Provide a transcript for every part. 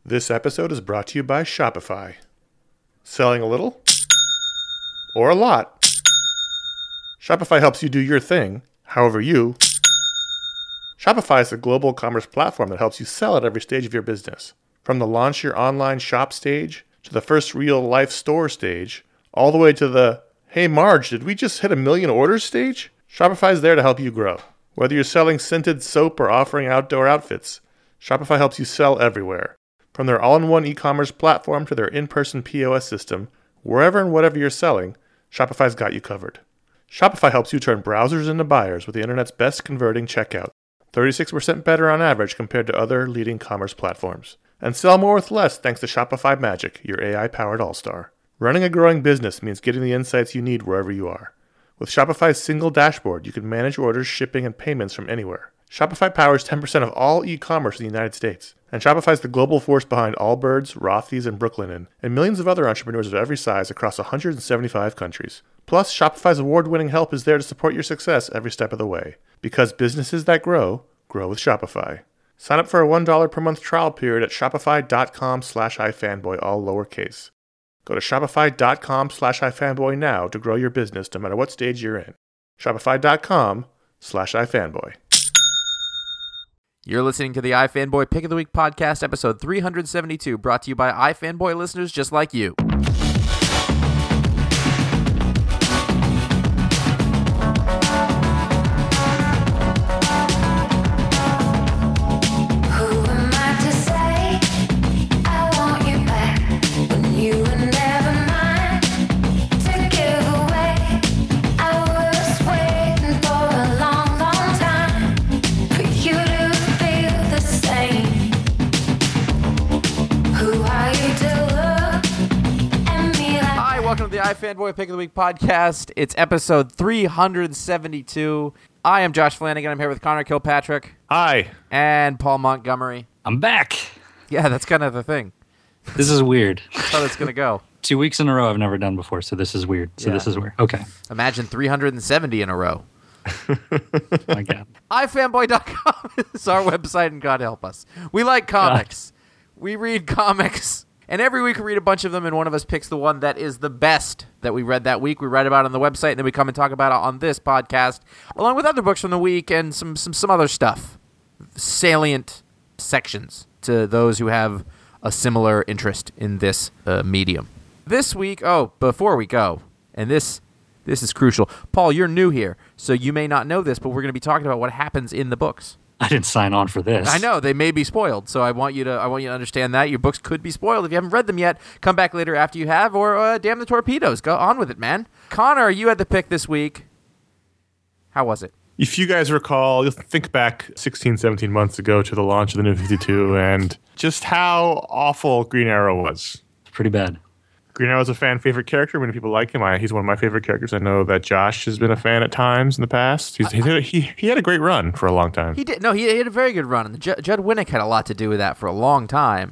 This episode is brought to you by Shopify. Selling a little? Or a lot? Shopify helps you do your thing, however you. Shopify is a global commerce platform that helps you sell at every stage of your business. From the launch your online shop stage, to the first real-life store stage, all the way to the, hey Marge, did we just hit 1 million orders stage? Shopify is there to help you grow. Whether you're selling scented soap or offering outdoor outfits, Shopify helps you sell everywhere. From their all-in-one e-commerce platform to their in-person POS system, wherever and whatever you're selling, Shopify's got you covered. Shopify helps you turn browsers into buyers with the internet's best converting checkout, 36% better on average compared to other leading commerce platforms. And sell more with less thanks to Shopify Magic, your AI-powered all-star. Running a growing business means getting the insights you need wherever you are. With Shopify's single dashboard, you can manage orders, shipping, and payments from anywhere. Shopify powers 10% of all e-commerce in the United States. And Shopify's the global force behind Allbirds, Rothy's, and Brooklinen, and millions of other entrepreneurs of every size across 175 countries. Plus, Shopify's award-winning help is there to support your success every step of the way. Because businesses that grow, grow with Shopify. Sign up for a $1 per month trial period at shopify.com/ifanboy, all lowercase. Go to shopify.com/ifanboy now to grow your business no matter what stage you're in. Shopify.com/ifanboy. You're listening to the iFanboy Pick of the Week podcast, episode 372, brought to you by iFanboy listeners just like you. Welcome to the iFanboy Pick of the Week podcast. It's episode 372. I am Josh Flanagan. I'm here with Connor Kilpatrick. Hi. And Paul Montgomery. I'm back. Yeah, that's kind of the thing. This is weird. That's how it's going to go. 2 weeks in a row I've never done before, so this is weird. This is weird. Okay. Imagine 370 in a row. My God. iFanboy.com is our website, and God help us. We like comics. We read comics. And every week we read a bunch of them, and one of us picks the one that is the best that we read that week. We write about it on the website, and then we come and talk about it on this podcast, along with other books from the week and some other stuff. Salient sections to those who have a similar interest in this medium. This week, before we go, and this is crucial. Paul, you're new here, so you may not know this, but we're going to be talking about what happens in the books. I didn't sign on for this. I know they may be spoiled, so I want you to understand that your books could be spoiled if you haven't read them yet. Come back later after you have, or damn the torpedoes, go on with it, man. Connor, you had the pick this week. How was it? If you guys recall, you'll think back 16, 17 months ago to the launch of the New 52 and just how awful Green Arrow was. It's pretty bad. Green Arrow is a fan favorite character. Many people like him. He's one of my favorite characters. I know that Josh has been a fan at times in the past. He had a great run for a long time. He did. No, he had a very good run. And Judd Winnick had a lot to do with that for a long time.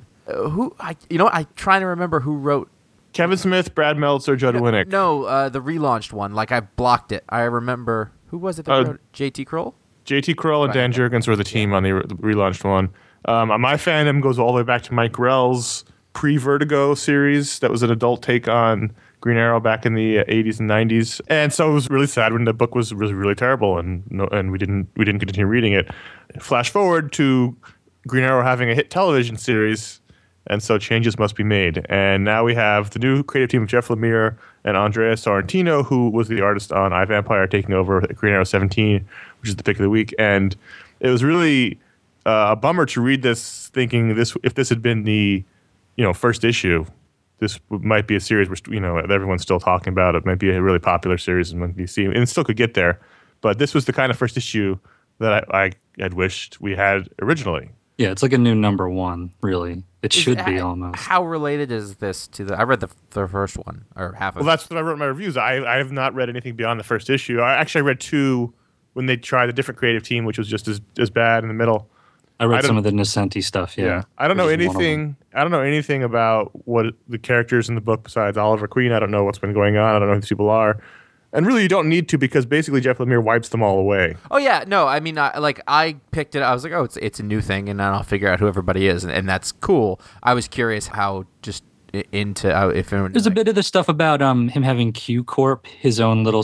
I'm trying to remember who wrote. Kevin Smith, Brad Meltzer, Judd Winnick. No, the relaunched one. Like, I blocked it. I remember. Who was it that wrote it? J.T. Kroll? J.T. Kroll and Dan Jurgens were the team on the relaunched one. My fandom goes all the way back to Mike Grell's pre-Vertigo series that was an adult take on Green Arrow back in the 80s and 90s. And so it was really sad when the book was really terrible and we didn't continue reading it. Flash forward to Green Arrow having a hit television series, and so changes must be made. And now we have the new creative team of Jeff Lemire and Andrea Sorrentino, who was the artist on iVampire, taking over Green Arrow 17, which is the pick of the week. And it was really a bummer to read this thinking if this had been the first issue, this might be a series where everyone's still talking about. It might be a really popular series and might be seen, and it still could get there. But this was the kind of first issue that I had wished we had originally. Yeah, it's like a new number one, really. It should be almost. How related is this to I read the first one, or half of it. Well, that's what I wrote in my reviews. I have not read anything beyond the first issue. I read two when they tried a different creative team, which was just as bad in the middle. I read some of the Nocenti stuff, yeah. I don't know anything. I don't know anything about what the characters in the book besides Oliver Queen. I don't know what's been going on. I don't know who these people are. And really, you don't need to because basically Jeff Lemire wipes them all away. Oh yeah, no, I mean, I picked it. I was like, oh, it's a new thing, and then I'll figure out who everybody is, and that's cool. I was curious how just into if there's a bit of the stuff about him having Q Corp, his own little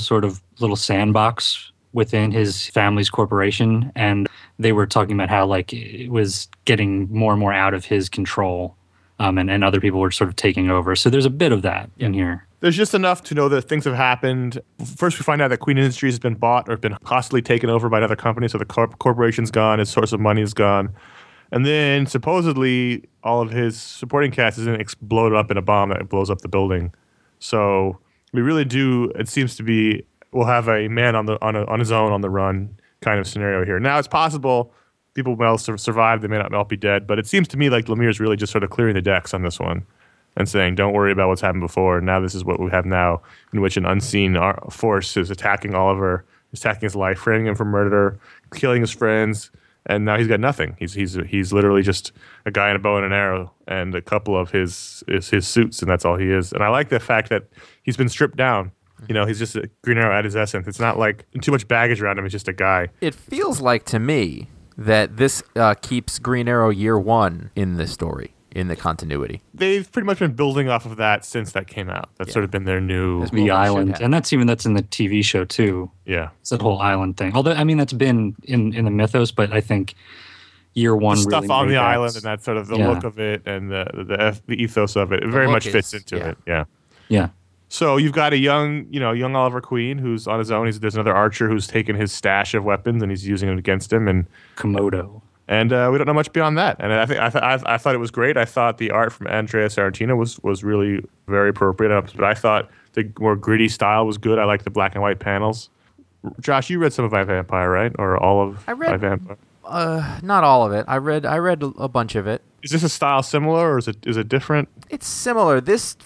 sandbox within his family's corporation, and they were talking about how like it was getting more and more out of his control, and other people were sort of taking over. So there's a bit of that in here. There's just enough to know that things have happened. First, we find out that Queen Industries has been bought or been hostily taken over by another company, so the corporation's gone, his source of money is gone. And then, supposedly, all of his supporting cast is exploded up in a bomb that blows up the building. So we really do, it seems to be, we'll have a man on his own on the run kind of scenario here. Now, it's possible people will survive, they may not all be dead, but it seems to me like Lemire's really just sort of clearing the decks on this one and saying, don't worry about what's happened before. Now this is what we have now, in which an unseen force is attacking Oliver, attacking his life, framing him for murder, killing his friends, and now he's got nothing. He's literally just a guy in a bow and an arrow and a couple of his suits, and that's all he is. And I like the fact that he's been stripped down. You know, he's just a Green Arrow at his essence. It's not like too much baggage around him. He's just a guy. It feels like to me that this keeps Green Arrow year one in the story, in the continuity. They've pretty much been building off of that since that came out. That's sort of been their new... The island. And that's in the TV show, too. Yeah. It's that whole island thing. Although, I mean, that's been in the mythos, but I think year one the really stuff on the that. island and that sort of the look of it and the ethos of it. It very much fits into it. Yeah. Yeah. So you've got a young Oliver Queen who's on his own. There's another archer who's taken his stash of weapons and he's using them against him. And Komodo. And we don't know much beyond that. And I thought it was great. I thought the art from Andrea Sorrentino was really very appropriate. But I thought the more gritty style was good. I liked the black and white panels. Josh, you read some of I, Vampire, right? Or all of I Vampire? Not all of it. I read a bunch of it. Is this a style similar or is it different? It's similar.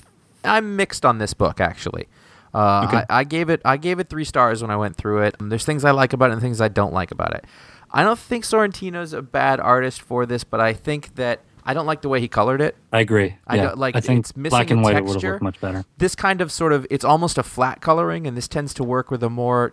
I'm mixed on this book actually. Okay. I gave it 3 stars when I went through it. There's things I like about it and things I don't like about it. I don't think Sorrentino's a bad artist for this, but I think that I don't like the way he colored it. I agree. I think it's missing black and white texture. would have looked much better. This kind of it's almost a flat coloring, and this tends to work with a more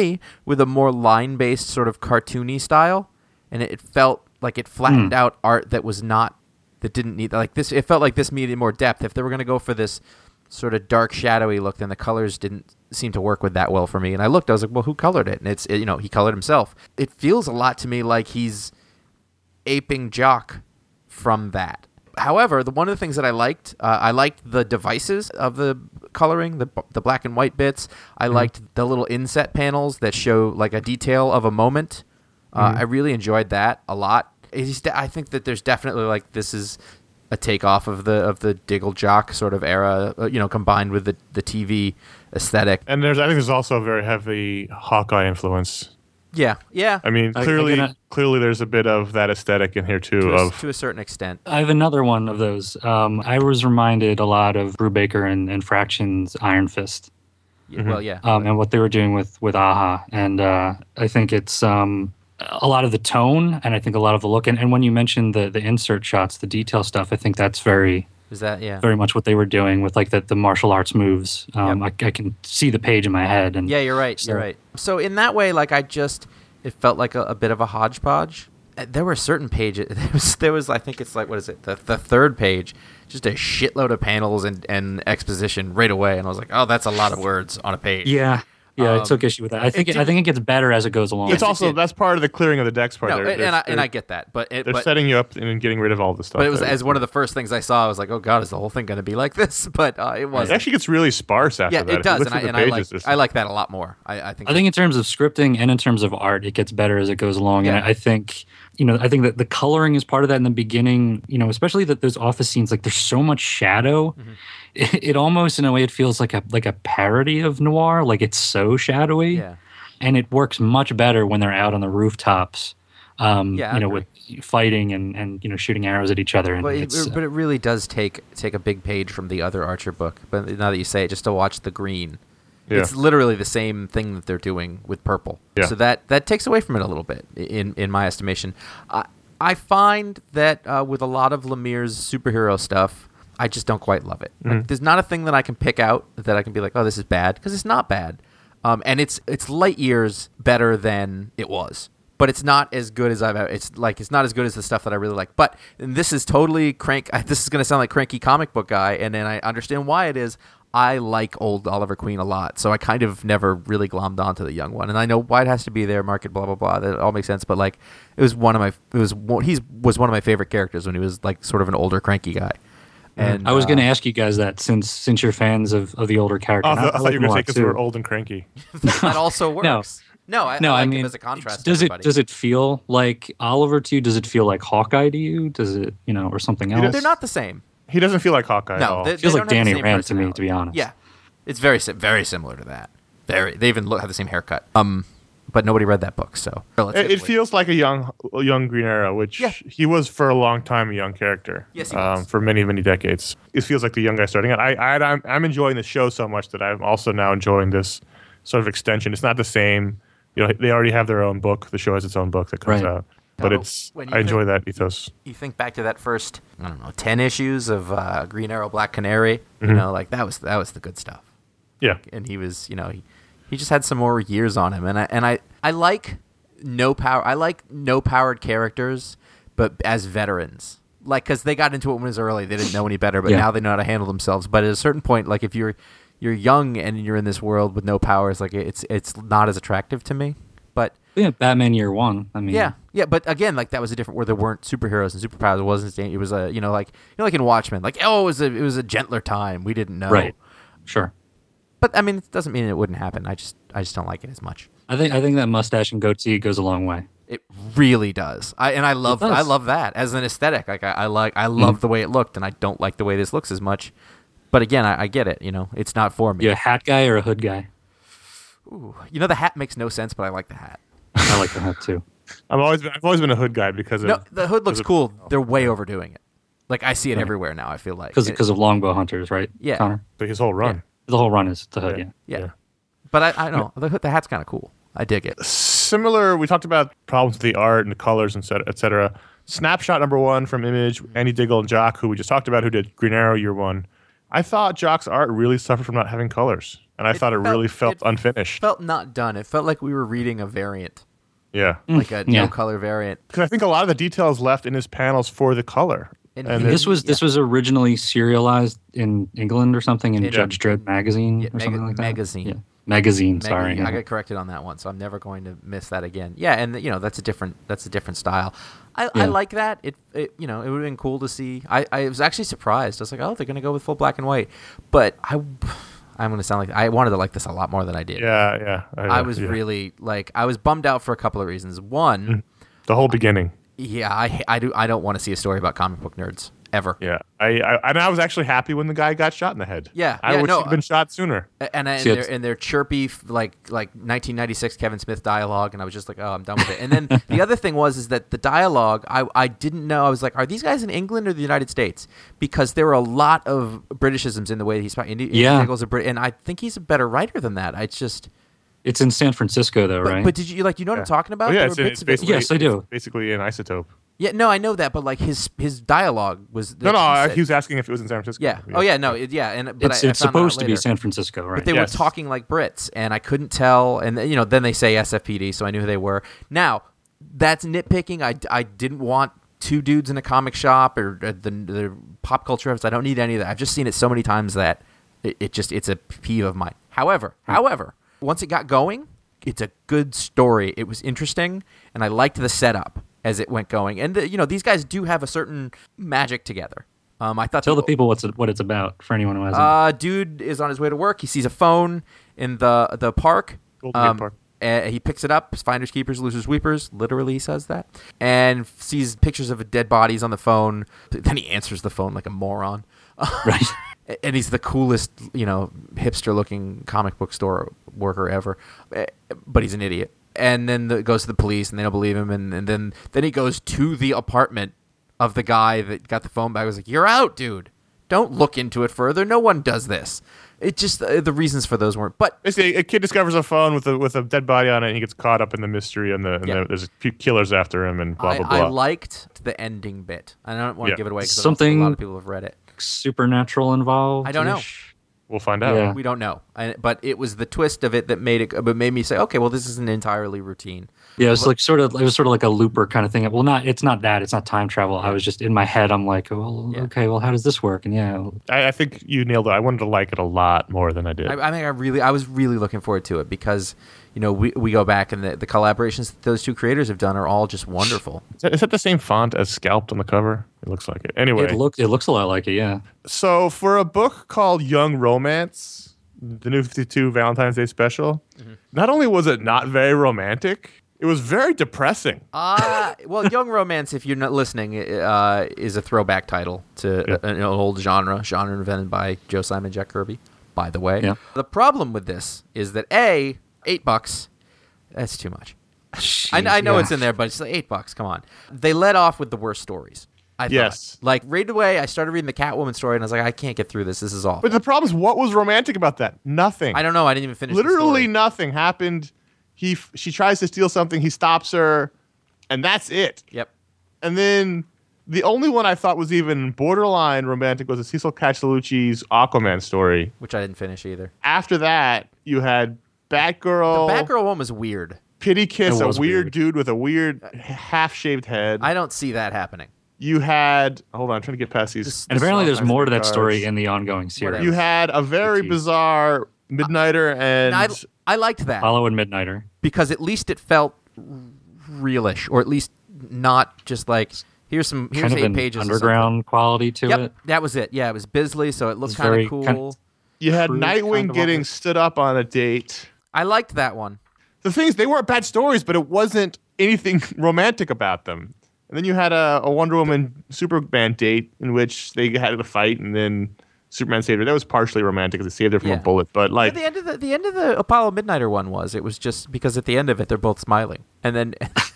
line-based sort of cartoony style, and it felt like it flattened out art that didn't need like this. It felt like this needed more depth. If they were going to go for this sort of dark, shadowy look, then the colors didn't seem to work with that well for me. And I was like, well, who colored it? And he colored himself. It feels a lot to me like he's aping Jock from that. However, one of the things that I liked the devices of the coloring, the black and white bits. I liked the little inset panels that show like a detail of a moment. I really enjoyed that a lot. I think that there's definitely like this is a takeoff of the Diggle Jock sort of era, combined with the TV aesthetic. And I think there's also a very heavy Hawkeye influence. Yeah. I mean, clearly there's a bit of that aesthetic in here too. To a certain extent. I have another one of those. I was reminded a lot of Brubaker and Fraction's Iron Fist. Yeah, well, yeah. And what they were doing with AHA. And I think it's... a lot of the tone, and I think a lot of the look, and when you mentioned the insert shots, the detail stuff, I think that's very much what they were doing with like the martial arts moves. I can see the page in my head. And yeah, you're right. You're right. So in that way, like it felt like a bit of a hodgepodge. There were certain pages. There was I think it's like what is it? The third page, just a shitload of panels and exposition right away, and I was like, oh, that's a lot of words on a page. Yeah. Yeah, I took issue with that. I think it gets better as it goes along. It's also that's part of the clearing of the decks part. No, and I get that, but they're setting you up and getting rid of all the stuff. But it was as one of the first things I saw. I was like, oh god, is the whole thing going to be like this? But it wasn't. It actually gets really sparse after that. Yeah, it does, and I like that a lot more. I think in terms of scripting and in terms of art, it gets better as it goes along. Yeah. And I think that the coloring is part of that in the beginning. Especially that those office scenes, like there's so much shadow. Mm-hmm. It almost, in a way, it feels like a parody of noir. Like it's so shadowy, and it works much better when they're out on the rooftops. With fighting and shooting arrows at each other. And but it really does take a big page from the other Archer book. But now that you say it, just to watch the green, it's literally the same thing that they're doing with purple. Yeah. So that takes away from it a little bit, in my estimation. I find that with a lot of Lemire's superhero stuff, I just don't quite love it. Mm-hmm. Like, there's not a thing that I can pick out that I can be like, oh, this is bad, because it's not bad. And it's light years better than it was. But it's not as good as it's not as good as the stuff that I really like. But this is totally this is going to sound like cranky comic book guy, and then I understand why it is. I like old Oliver Queen a lot, so I kind of never really glommed onto the young one. And I know why it has to be there, market, blah blah blah. That all makes sense. But like, he was one of my favorite characters when he was like sort of an older cranky guy. And I was going to ask you guys that since you're fans of the older character. I thought you were going to say because we were old and cranky. That also works. No, I like him as a contrast. Does it feel like Oliver to you? Does it feel like Hawkeye to you? Does it, or something else? They're not the same. He doesn't feel like Hawkeye at all. It feels like Danny Rand to me, to be honest. Yeah, it's very very similar to that. They even have the same haircut. But nobody read that book, so it feels like a young Green Arrow, which he was for a long time a young character. Yes, he was. For many decades. It feels like the young guy starting out. I'm enjoying the show so much that I'm also now enjoying this sort of extension. It's not the same. They already have their own book. The show has its own book that comes out. But I enjoy that ethos. You think back to that first, 10 issues of Green Arrow, Black Canary. Mm-hmm. That was the good stuff. Yeah, and he was, he just had some more years on him, and I like no power. I like no powered characters, but as veterans, like because they got into it when it was early, they didn't know any better, but now they know how to handle themselves. But at a certain point, like if you're young and you're in this world with no powers, like it's not as attractive to me. But Batman Year One. I mean, yeah. But again, like that was a different where there weren't superheroes and superpowers. It wasn't. It was a like in Watchmen, like it was a gentler time. We didn't know. Right. Sure. But I mean, it doesn't mean it wouldn't happen. I just don't like it as much. I think that mustache and goatee goes a long way. It really does. I love that as an aesthetic. Like I love the way it looked, and I don't like the way this looks as much. But again, I get it. It's not for me. You a hat guy or a hood guy? Ooh, the hat makes no sense, but I like the hat. I like the hat too. I've always been a hood guy because the hood looks cool. They're way overdoing it. Like I see it everywhere now. I feel like because of longbow hunters, right? Yeah, Connor? His whole run. Yeah. The whole run is the hood. Yeah. But I know the hat's kind of cool. I dig it. Similar, we talked about problems with the art and the colors, et cetera. Snapshot number 1 from Image, Andy Diggle and Jock, who we just talked about, who did Green Arrow Year 1. I thought Jock's art really suffered from not having colors, and I thought it really felt unfinished. Felt not done. It felt like we were reading a variant. Yeah. Like a no-color variant. Because I think a lot of the details left in his panels for the color. And this was originally serialized in England or something in Judge Dredd magazine or something like that. Magazine. Sorry, I got corrected on that one, so I'm never going to miss that again. Yeah, and that's a different style. I like that. It would have been cool to see. I was actually surprised. I was like, oh, they're going to go with full black and white, but I'm going to sound like I wanted to like this a lot more than I did. Yeah. I was really I was bummed out for a couple of reasons. One, the whole beginning. Yeah, I don't want to see a story about comic book nerds ever. Yeah, I was actually happy when the guy got shot in the head. Yeah, I wish he'd been shot sooner. And their chirpy like 1996 Kevin Smith dialogue, and I was just like, oh, I'm done with it. And then the other thing is that the dialogue, I didn't know. I was like, are these guys in England or the United States? Because there were a lot of Britishisms in the way he's speaking. Yeah, and I think he's a better writer than that. It's in San Francisco, though, right? But did you know what I'm talking about? Oh, yeah, it's basically, yes, I do. Basically an isotope. Yeah, no, I know that, but like his dialogue was. He was asking if it was in San Francisco. Yeah. Oh yeah, no, but it's supposed to be San Francisco, right? But they were talking like Brits, and I couldn't tell. And then they say SFPD, so I knew who they were. Now that's nitpicking. I didn't want two dudes in a comic shop or the pop culture reference. I don't need any of that. I've just seen it so many times that it's a peeve of mine. However, once it got going, it's a good story. It was interesting, and I liked the setup as it went going. And these guys do have a certain magic together. I thought tell the people what it's about for anyone who hasn't. Dude is on his way to work. He sees a phone in the park. Golden Gate Park. He picks it up. Finders, keepers, losers, weepers. Literally, he says that, and sees pictures of dead bodies on the phone. Then he answers the phone like a moron. Right. And he's the coolest, hipster-looking comic book store worker ever, but he's an idiot. And then goes to the police, and they don't believe him. And then he goes to the apartment of the guy that got the phone back. I was like, "You're out, dude. Don't look into it further. No one does this." It just the reasons for those weren't. But basically, a kid discovers a phone with a dead body on it, and he gets caught up in the mystery, and there's a few killers after him, and blah blah blah. I liked the ending bit. I don't want to give it away because something a lot of people have read it. Supernatural involved. I don't know. We'll find out. Yeah. We don't know, but it was the twist of it that made me say, okay, well, this isn't entirely routine. Yeah, it was sort of like a looper kind of thing. Well, it's not time travel. I was just in my head. I'm like, well, okay, well, how does this work? And yeah, I think you nailed it. I wanted to like it a lot more than I did. I was really looking forward to it because, we go back and the collaborations that those two creators have done are all just wonderful. Is that the same font as Scalped on the cover? It looks like it. Anyway, it looks a lot like it. Yeah. So for a book called Young Romance, the New 52 Valentine's Day special, not only was it not very romantic, it was very depressing. Well, Young Romance, if you're not listening, is a throwback title to an old genre invented by Joe Simon, Jack Kirby, by the way. Yeah. The problem with this is that $8, that's too much. I know it's in there, but it's like $8. Come on. They let off with the worst stories. I thought. Like, right away, I started reading the Catwoman story, and I was like, I can't get through this. This is awful. But the problem is, what was romantic about that? Nothing. I don't know. I didn't even finish Literally the story. nothing happened. She tries to steal something. He stops her, and that's it. Yep. And then the only one I thought was even borderline romantic was the Cecil Castellucci's Aquaman story, Which I didn't finish either. After that, you had Batgirl. The Batgirl one was weird. Pity Kiss, a weird dude with a weird half-shaved head. I don't see that happening. You had... Hold on, I'm trying to get past these. And apparently there's more to that cards. story in the ongoing series. Whatever. You had a very bizarre Midnighter and... I liked that. Hollow and Midnighter. Because at least it felt realish, or at least not just like here's Kind 8 of an pages underground quality to Yep, it. that was it. Yeah, it was Bisley, so it looked It's kind very of cool. kind- You had Crude Nightwing kind of getting offer. stood up on a date. I liked that one. The thing is, they weren't bad stories, but it wasn't anything romantic about them. And then you had a Wonder Woman Superman date in which they had a fight, and then Superman saved her. That was partially romantic because they saved her from a bullet. But like the end of the Apollo Midnighter one it was just because at the end of it they're both smiling, and then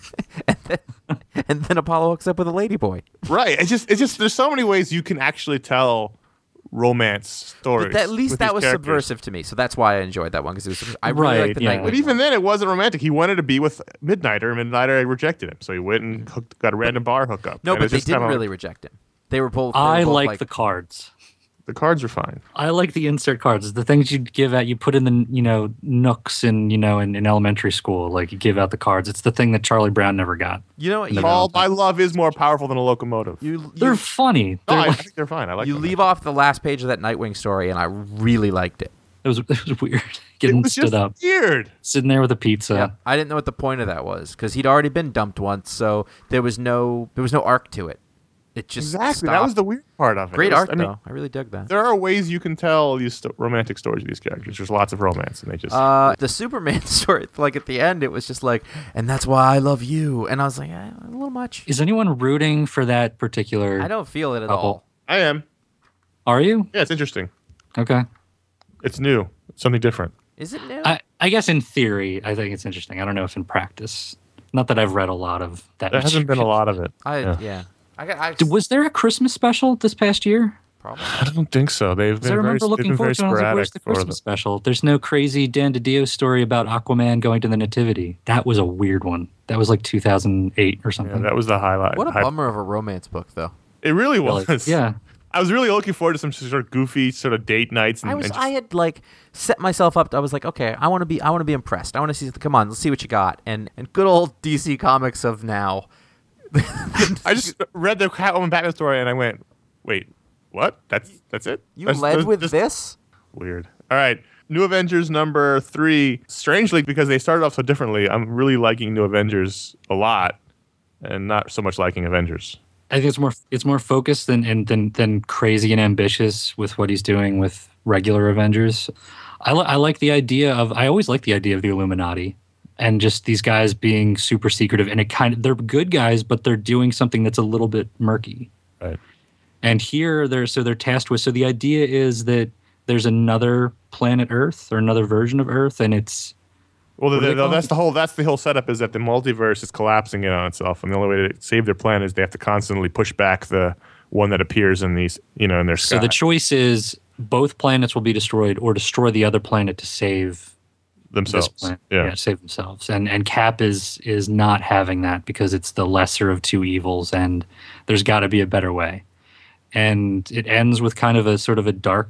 and then Apollo hooks up with a ladyboy. right, it's just there's so many ways you can actually tell romance stories. But at least with that these was characters. subversive to me, so that's why I enjoyed that one because I really Right, liked the yeah. Nightwing. But even then, it wasn't romantic. He wanted to be with Midnighter, and Midnighter rejected him. So he went and got a random bar hookup. No, And but it's they just didn't kinda really reject him. They were both. I like the cards. The cards are fine. I like the insert cards. The things you give out, you put in the nooks in in elementary school. Like you give out the cards. It's the thing that Charlie Brown never got. You know what? Paul, my love is more powerful than a locomotive. They're funny. No, They're I like- think they're fine. I like You them. leave off the last page of that Nightwing story, and I really liked it. it was weird. It Getting was stood just up, weird. sitting there with a pizza. Yeah, I didn't know what the point of that was because he'd already been dumped once, so there was no arc to it. It just Exactly. That stopped. was the weird part of it. Great It was- art I mean, though. I really dug that. there are ways you can tell these romantic stories of these characters. There's lots of romance, and they just... The Superman story, like at the end, it was just like, and that's why I love you, and I was like, a little much. Is anyone rooting for that particular? I don't feel it at couple. all. I am. Are you? Yeah, it's interesting. Okay. It's new. It's something different. Is it new? I guess in theory, I think it's interesting. I don't know if in practice. Not that I've read a lot of that. There hasn't been a material. lot of it. Yeah. I Was there a Christmas special this past year? probably. I don't think so. They've 'Cause been I remember very, looking they've been forward very to it. I was like, where's sporadic the for Christmas special? There's no crazy Dan DiDio story about Aquaman going to the Nativity. That was a weird one. That was like 2008 or Yeah, something. that was the highlight. What a bummer of a romance book, though. It really Really. was. Yeah. I was really looking forward to some sort of goofy sort of date nights. And, I had like set myself up. I was like, okay, I want to be impressed. I want to see. Come on, let's see what you got. And good old DC Comics of now. I just read the Catwoman Batman story and I went, wait, what? That's it? You That's- led that's with just this. Weird. All right. New Avengers number 3. Strangely, because they started off so differently, I'm really liking New Avengers a lot and not so much liking Avengers. I think it's more focused than crazy and ambitious with what he's doing with regular Avengers. I like the idea of I always like the idea of the Illuminati and just these guys being super secretive and they're good guys, but they're doing something that's a little bit murky. Right. And here they're tasked with. So the idea is that there's another planet Earth or another version of Earth, and it's Well, What do they call that's the whole setup is that the multiverse is collapsing in on itself, and the only way to save their plan is they have to constantly push back the one that appears in these, in their sky. so the choice is both planets will be destroyed or destroy the other planet to save themselves. this planet. Yeah. Save themselves. And Cap is not having that because it's the lesser of two evils, and there's got to be a better way. And it ends with kind of a sort of a dark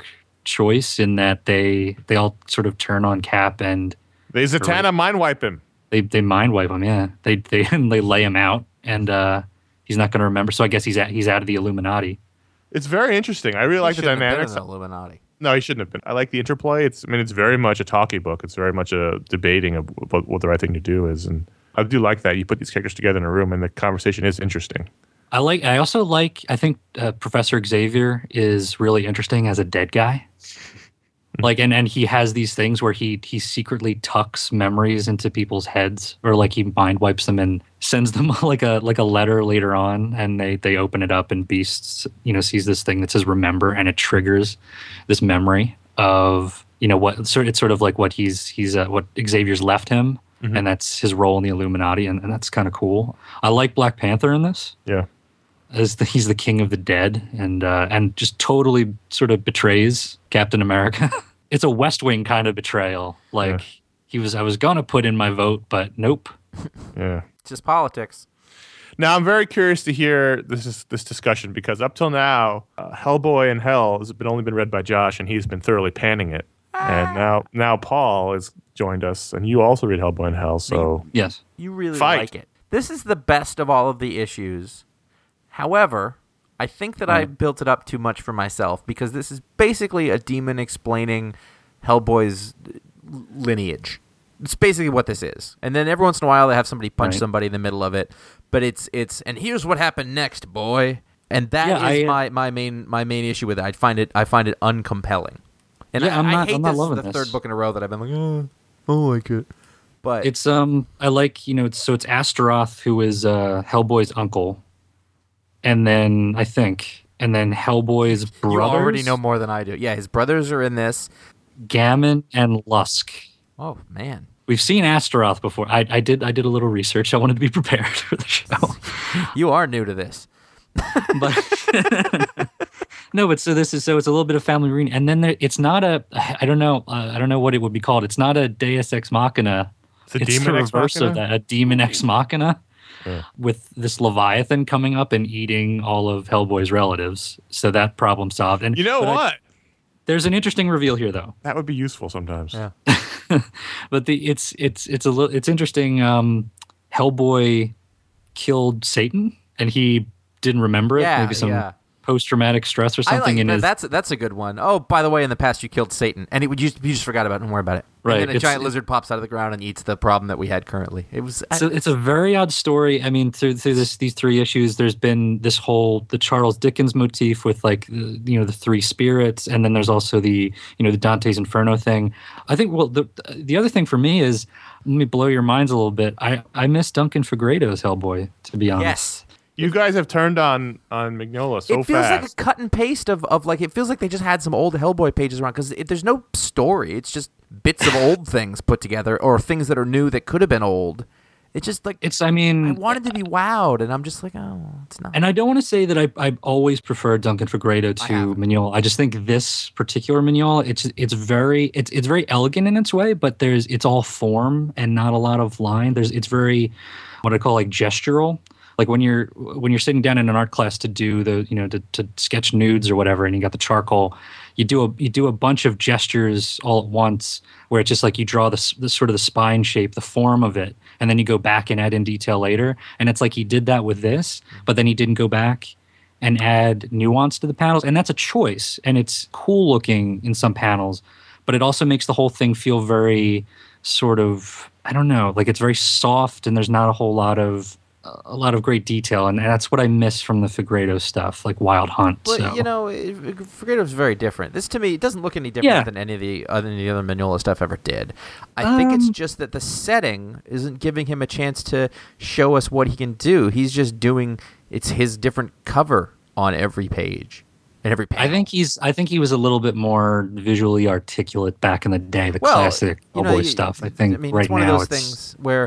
choice in that they all sort of turn on Cap and They Zatanna mind wipe him. they mind wipe him. Yeah, they they lay him out, and he's not going to remember. So I guess he's out of the Illuminati. It's very interesting. I really like the dynamics. Illuminati. No, he shouldn't have been. I like the interplay. It's very much a talkie book. It's very much a debating of what the right thing to do is, and I do like that you put these characters together in a room and the conversation is interesting. I also like. I think Professor Xavier is really interesting as a dead guy. Like and he has these things where he secretly tucks memories into people's heads, or like he mind wipes them and sends them like a letter later on, and they open it up and Beast sees this thing that says remember, and it triggers this memory of what it's sort of like what he's what Xavier's left him, and that's his role in the Illuminati, and that's kind of cool. I like Black Panther in this. Yeah. He's the king of the dead, and just totally sort of betrays Captain America. It's a West Wing kind of betrayal. Like I was gonna put in my vote, but nope. Yeah, it's just politics. Now I'm very curious to hear this discussion, because up till now, Hellboy in Hell has only been read by Josh, and he's been thoroughly panning it. And now Paul has joined us, and you also read Hellboy in Hell. So yes, you really Fight. like it. This is the best of all of the issues. However, I think that I built it up too much for myself, because this is basically a demon explaining Hellboy's lineage. It's basically what this is. And then every once in a while they have somebody punch somebody in the middle of it, but it's and here's what happened next, boy. And that is my main issue with it. I find it uncompelling. And I hate this is the third book in a row that I've been like, I don't like it. But it's I like it's Astaroth, who is Hellboy's uncle. And then Hellboy's brothers. You already know more than I do. Yeah, his brothers are in this. Gammon and Lusk. Oh man, we've seen Astaroth before. I did a little research. I wanted to be prepared for the show. You are new to this, but no. But so it's a little bit of family reunion, and then it's not a. I don't know what it would be called. It's not a Deus Ex Machina. It's the reverse of that. A Demon Ex Machina. Yeah. With this Leviathan coming up and eating all of Hellboy's relatives, so that problem solved. And you know what? There's an interesting reveal here, though. That would be useful sometimes. Yeah. But it's interesting. Hellboy killed Satan, and he didn't remember it. Maybe some post-traumatic stress or something. That's a good one. Oh, by the way, in the past you killed Satan, and you just forgot about it. Don't worry about it. Right. And then a giant lizard pops out of the ground and eats the problem that we had currently. It's a very odd story. I mean, through these three issues, there's been the Charles Dickens motif with the three spirits, and then there's also the Dante's Inferno thing. I think the other thing for me is, let me blow your minds a little bit. I miss Duncan Fegredo's Hellboy, to be honest. Yes. You guys have turned on Mignola so fast. It feels like a cut and paste of it feels like they just had some old Hellboy pages around, because there's no story. It's just bits of old things put together, or things that are new that could have been old. It's just like I wanted to be wowed, and I'm just like, oh, it's not. And I don't want to say that I've always preferred Duncan Fegredo to Mignola. I just think this particular Mignola, it's very elegant in its way, but it's all form and not a lot of line. It's very what I call gestural. Like when you're sitting down in an art class to do to sketch nudes or whatever, and you got the charcoal, you do a bunch of gestures all at once, where it's just like you draw the sort of the spine shape, the form of it, and then you go back and add in detail later. And it's like he did that with this, but then he didn't go back and add nuance to the panels, and that's a choice. And it's cool looking in some panels, but it also makes the whole thing feel very sort of, I don't know, like it's very soft, and there's not a whole lot of great detail, and that's what I miss from the Fegredo stuff, like Wild Hunt. But Fegredo's very different. This, to me, it doesn't look any different than any of the other Mignola stuff ever did. I think it's just that the setting isn't giving him a chance to show us what he can do. He's just it's his different cover on every page and every panel. I think he was a little bit more visually articulate back in the day, classic Hellboy stuff. I mean, right it's one now of those things where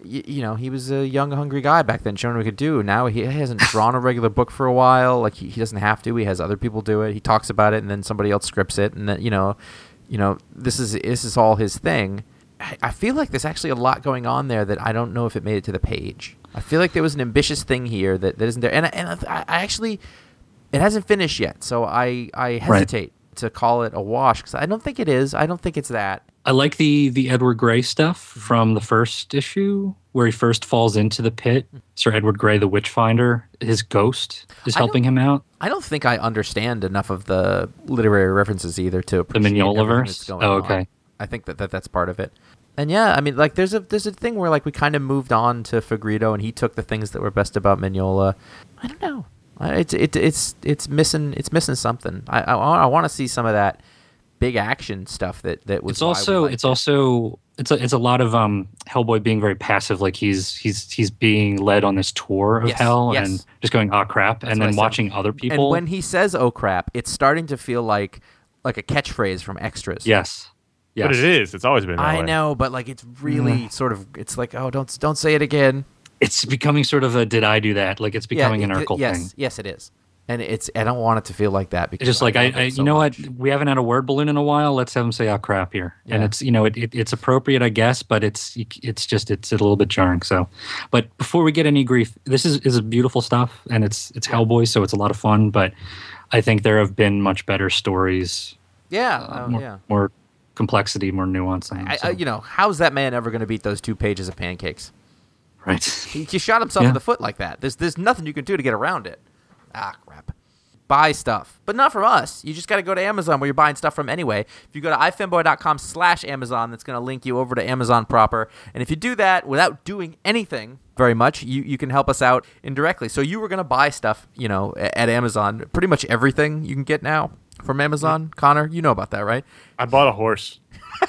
he was a young, hungry guy back then, showing what he could do. Now he hasn't drawn a regular book for a while. Like he doesn't have to. He has other people do it. He talks about it, and then somebody else scripts it, and then this is all his thing. I feel like there's actually a lot going on there that I don't know if it made it to the page. I feel like there was an ambitious thing here that isn't there, and I actually, it hasn't finished yet, so I hesitate to call it a wash, because I don't think it is. I don't think it's that. I like the Edward Grey stuff from the first issue where he first falls into the pit. Sir Edward Grey, the Witchfinder, his ghost is helping him out. I don't think I understand enough of the literary references either to The appreciate Mignolaverse? going Oh, on. okay. I think that's part of it. And yeah, I mean, like there's a thing where like we kind of moved on to Fagredo, and he took the things that were best about Mignola. I don't know. It's missing something. I want to see some of that big action stuff that was. It's also it's a lot of Hellboy being very passive, like he's being led on this tour of hell and just going crap, and then watching other people. And when he says "oh crap," it's starting to feel like a catchphrase from Extras. Yes. But it is. It's always been that way. I know, but like it's really sort of. It's like, oh, don't say it again. It's becoming sort of a "did I do that?" Like it's becoming an Urkel thing. Yes, it is. And I don't want it to feel like that, because It's just like so you know much. what? We haven't had a word balloon in a while. Let's have him say "oh crap" here, and it's it's appropriate, I guess, but it's a little bit jarring. So, but before we get any grief, this is beautiful stuff, and it's Hellboy, so it's a lot of fun. But I think there have been much better stories. More complexity, more nuance. How's that man ever going to beat those 2 pages of pancakes? Right. He shot himself in the foot like that. There's nothing you can do to get around it. Crap. Buy stuff, but not from us. You just got to go to Amazon, where you're buying stuff from anyway. If you go to ifanboy.com/Amazon, that's going to link you over to Amazon proper. And if you do that without doing anything very much, you can help us out indirectly. So you were going to buy stuff, at Amazon. Pretty much everything you can get now from Amazon. Connor, you know about that, right? I bought a horse.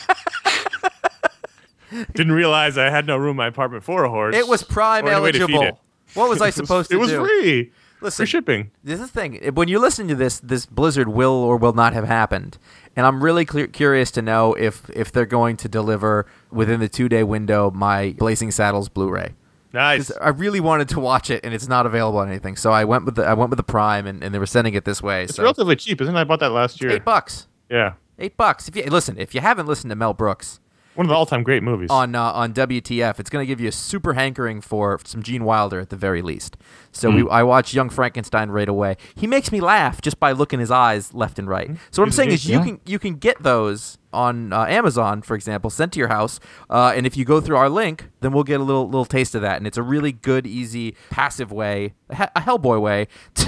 Didn't realize I had no room in my apartment for a horse. It was Prime or any way to feed eligible. it. What was I supposed to do? It was free. Listen, Free shipping. This is the thing. When you're listening to this blizzard will or will not have happened. And I'm really curious to know if they're going to deliver within the 2-day window my Blazing Saddles Blu-ray. Nice. I really wanted to watch it, and it's not available on anything. So I went with the Prime, and they were sending it this way. It's relatively cheap, isn't it? I bought that last year. $8. Yeah. $8. If you haven't listened to Mel Brooks One of the all-time great movies. on WTF, it's going to give you a super hankering for some Gene Wilder at the very least. So I watched Young Frankenstein right away. He makes me laugh just by looking his eyes left and right. So what I'm saying is you can get those on Amazon, for example, sent to your house. And if you go through our link, then we'll get a little taste of that. And it's a really good, easy, passive way, a Hellboy way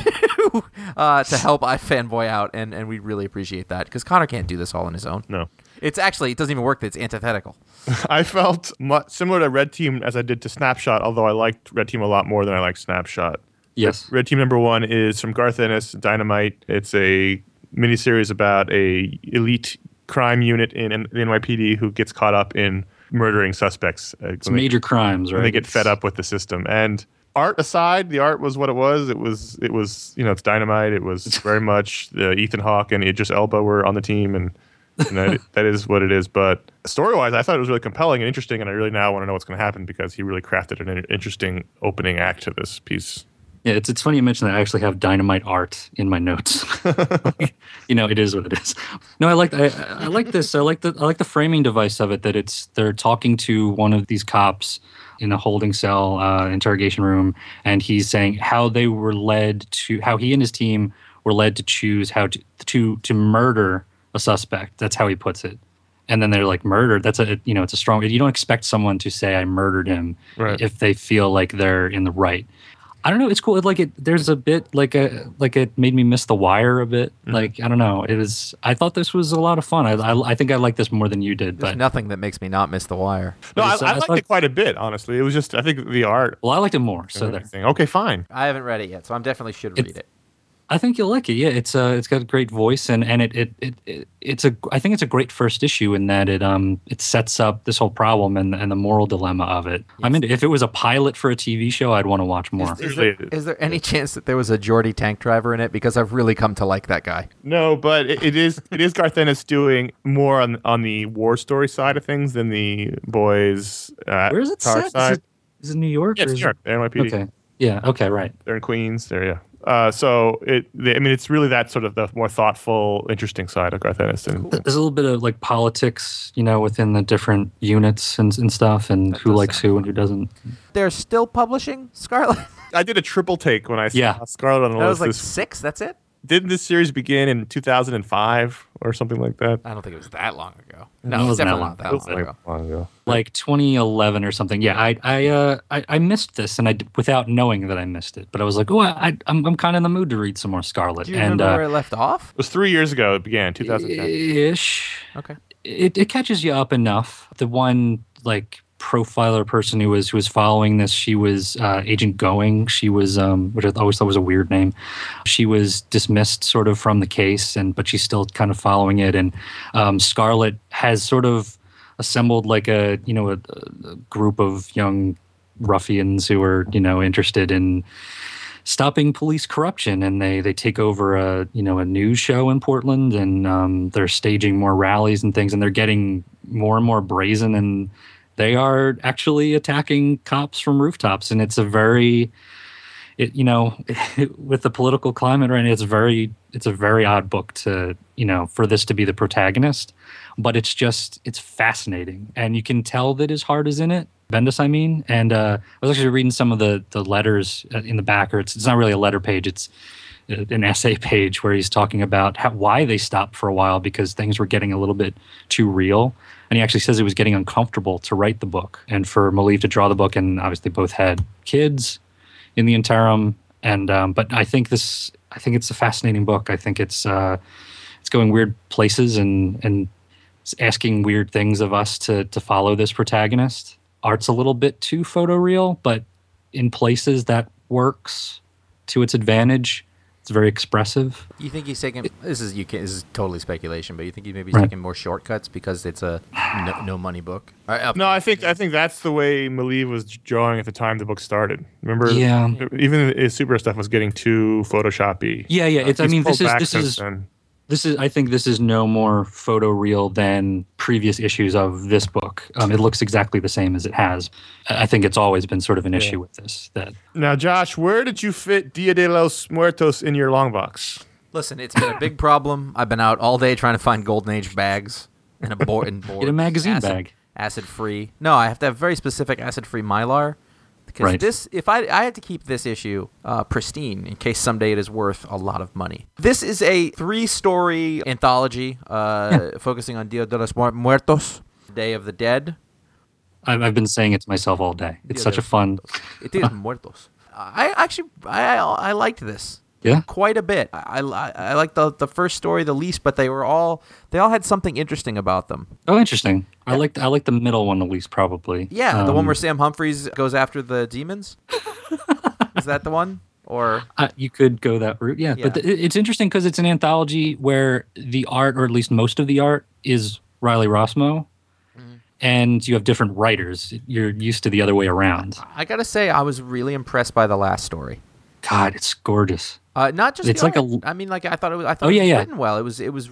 to help iFanboy out. And we really appreciate that, because Connor can't do this all on his own. No. It doesn't even work. It's antithetical. I felt similar to Red Team as I did to Snapshot, although I liked Red Team a lot more than I liked Snapshot. Yes. Red Team #1 is from Garth Ennis, Dynamite. It's a miniseries about a elite crime unit in the NYPD who gets caught up in murdering suspects. It's major crimes, right? When they get fed up with the system. And art aside, the art was what it was. It was it's Dynamite. It was very much Ethan Hawke and Idris Elba were on the team, and that is what it is. But story-wise, I thought it was really compelling and interesting, and I really now want to know what's going to happen, because he really crafted an interesting opening act to this piece. Yeah, it's funny you mention that. I actually have Dynamite art in my notes. It is what it is. No, I like this. I like the framing device of it, that they're talking to one of these cops in a holding cell interrogation room, and he's saying how he and his team were led to choose how to murder a suspect. That's how he puts it. And then they're like, murder. That's it's a strong. You don't expect someone to say I murdered him if they feel like they're in the right. I don't know. It's cool. There's a bit it made me miss The Wire a bit. I don't know. I thought this was a lot of fun. I think I like this more than you did. There's but nothing that makes me not miss The Wire. No, I liked it quite a bit, honestly. It was just, I think the art. Well, I liked it more. So there. Okay, fine. I haven't read it yet, so I definitely should read it. I think you'll like it. Yeah, it's got a great voice, and I think it's a great first issue in that it sets up this whole problem and the moral dilemma of it. Yes. I mean, if it was a pilot for a TV show, I'd want to watch more. Is there any chance that there was a Geordie tank driver in it? Because I've really come to like that guy. No, but it is Garth Ennis doing more on the war story side of things than the boys. Where is it set? Is it New York? Yeah, it's New York. The NYPD. Okay. Yeah. Okay. Right. They're in Queens. There. Yeah. So it's really that sort of the more thoughtful, interesting side of Garth Ennis. And there's a little bit of politics, within the different units and stuff, and who likes who and who doesn't. They're still publishing Scarlet. I did a triple take when I saw Scarlet on the list. That was 6. That's it. didn't this series begin in 2005 or something like that? I don't think it was that long ago. It No, it's wasn't definitely that not that Feels long ago. long ago. Like 2011 or something. Yeah, I missed this, and without knowing that I missed it. But I was like, oh, I'm kind of in the mood to read some more Scarlet. Do you remember where it left off? It was 3 years ago. It began 2010. Ish. Okay. It catches you up enough. The one like profiler person who was following this, she was Agent Going. She was which I always thought was a weird name. She was dismissed sort of from the case, but she's still kind of following it. And Scarlet has sort of assembled like a group of young ruffians who are interested in stopping police corruption, and they take over a news show in Portland, and they're staging more rallies and things, and they're getting more and more brazen, and they are actually attacking cops from rooftops. And it's a very with the political climate right now, it's a very odd book to for this to be the protagonist, but it's fascinating, and you can tell that his heart is in it. Bendis, I mean. And I was actually reading some of the letters in the back, or it's not really a letter page, it's an essay page where he's talking about why they stopped for a while, because things were getting a little bit too real. And he actually says it was getting uncomfortable to write the book and for Maleev to draw the book, and obviously both had kids in the interim. And but I think it's a fascinating book. I think it's going weird places and it's asking weird things of us to follow this protagonist. Art's a little bit too photoreal, but in places that works to its advantage. It's very expressive. You think he's taking this is totally speculation, but you think he maybe taking more shortcuts because it's a no money book? No, I think that's the way Maleev was drawing at the time the book started. Remember? Yeah. Even his super stuff was getting too Photoshoppy. Yeah. I think this is no more photoreal than previous issues of this book. It looks exactly the same as it has. I think it's always been sort of an issue with this. Now, Josh, where did you fit Dia de los Muertos in your long box? Listen, it's been a big problem. I've been out all day trying to find Golden Age bags and board. Get a magazine bag. Acid-free. No, I have to have very specific acid-free Mylar. Because this, if I had to keep this issue pristine in case someday it is worth a lot of money. This is a 3-story anthology focusing on Dia de los Muertos, Day of the Dead. I've been saying it to myself all day. It's such a fun. It is Muertos. I liked this. Yeah, quite a bit. I liked the first story the least, but they all had something interesting about them. Oh, interesting. I like the middle one the least, probably. Yeah, the one where Sam Humphries goes after the demons. Is that the one? Or you could go that route, yeah. But it's interesting because it's an anthology where the art, or at least most of the art, is Riley Rossmo, and you have different writers. You're used to the other way around. I gotta say, I was really impressed by the last story. God, it's gorgeous. Not just it's the like art. I mean, like I thought it was written well. It was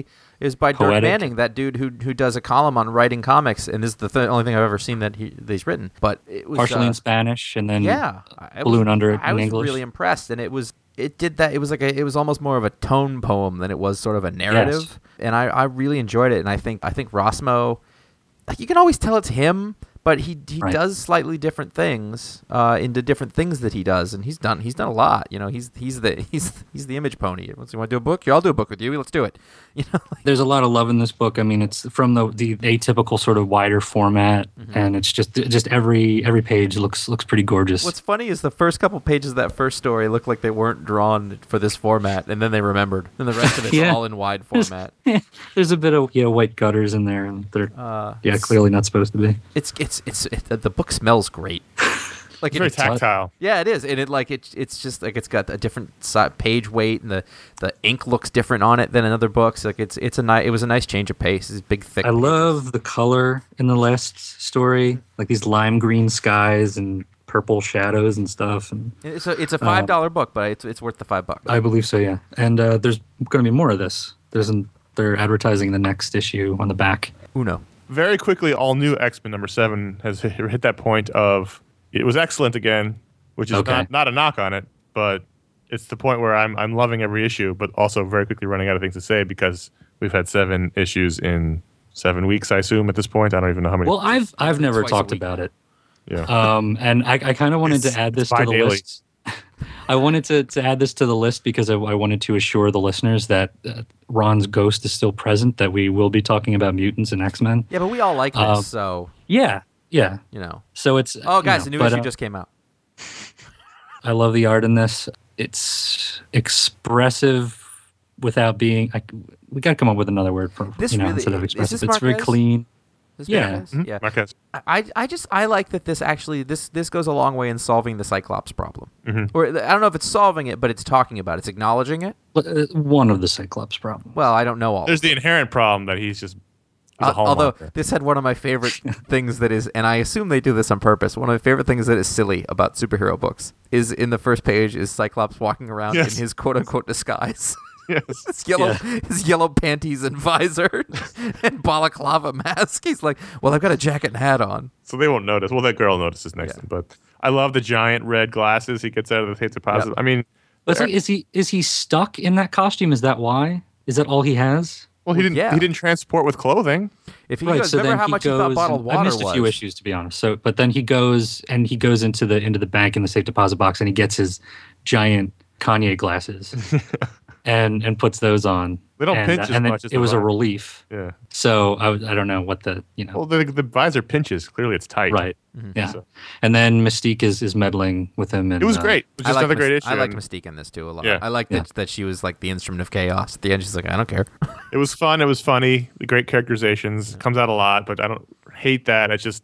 by Dirk Manning, that dude who does a column on writing comics, and this is the only thing I've ever seen that he's written. But it was partially in Spanish and then balloon under it in English. I was really impressed, and it did that. It was almost more of a tone poem than it was sort of a narrative, yes. And I really enjoyed it. And I think Rossmo, like, you can always tell it's him. But he does slightly different things into different things that he does, and he's done a lot. He's the image pony. You want to do a book? Yeah, I'll do a book with you. Let's do it. There's a lot of love in this book. I mean, it's from the atypical sort of wider format, and it's just every page looks pretty gorgeous. What's funny is the first couple pages of that first story look like they weren't drawn for this format, and then they remembered, and the rest of it's all in wide format. There's a bit of white gutters in there, and they're clearly not supposed to be. The book smells great. Like, it's very tactile. Yeah, it is, and it's just like it's got a different page weight, and the ink looks different on it than in other books. Like it was a nice change of pace. It's big, thick. I love the color in the last story, like these lime green skies and purple shadows and stuff. And it's a $5 book, but it's worth the $5. I believe so, yeah. And there's going to be more of this. They're advertising the next issue on the back. Uno. Very quickly, all new X-Men number 7 has hit that point of it was excellent again, which is not a knock on it, but it's the point where I'm loving every issue, but also very quickly running out of things to say because we've had 7 issues in 7 weeks, I assume, at this point. I don't even know how many. Well, I've never talked about it. Yeah. And I kind of wanted to add this to the list. I wanted to add this to the list because I wanted to assure the listeners that Ron's ghost is still present, that we will be talking about mutants and X-Men. Yeah, but we all like this, so. Yeah. So it's... Oh, guys, the new issue just came out. I love the art in this. It's expressive without being... we got to come up with another word for this. Really, instead of expressive. Is this It's very clean. Yeah. Yeah. Marquez. I like that this actually this goes a long way in solving the Cyclops problem. Mm-hmm. Or I don't know if it's solving it, but it's talking about it. It's acknowledging it. One of the Cyclops problems. Well, I don't know all. There's the inherent problem that he's a although hallmarker. this had one of my favorite things that is, and I assume they do this on purpose. One of my favorite things that is silly about superhero books is in the first page is Cyclops walking around in his quote unquote disguise. Yes. his yellow panties and visor and balaclava mask. He's like, well, I've got a jacket and hat on. So they won't notice. Well, that girl notices next to him. But I love the giant red glasses he gets out of the Fates of Positive. I mean... But it's like, is he stuck in that costume? Is that why? Is that all he has? Well, he didn't transport with clothing. If he goes, remember how much he thought bottled water was? I missed a few issues, to be honest. So, but then he goes into the bank in the safe deposit box, and he gets his giant Kanye glasses. And puts those on. They don't pinch as much as it was a relief. Yeah. So I don't know what the Well, the visor pinches. Clearly, it's tight. Right. Mm-hmm. Yeah. So. And then Mystique is meddling with him. And, it was great. It was just another great issue. I like Mystique in this too a lot. Yeah. I like that she was like the instrument of chaos. At the end, she's like, I don't care. It was fun. It was funny. The great characterizations comes out a lot, but I don't hate that. It's just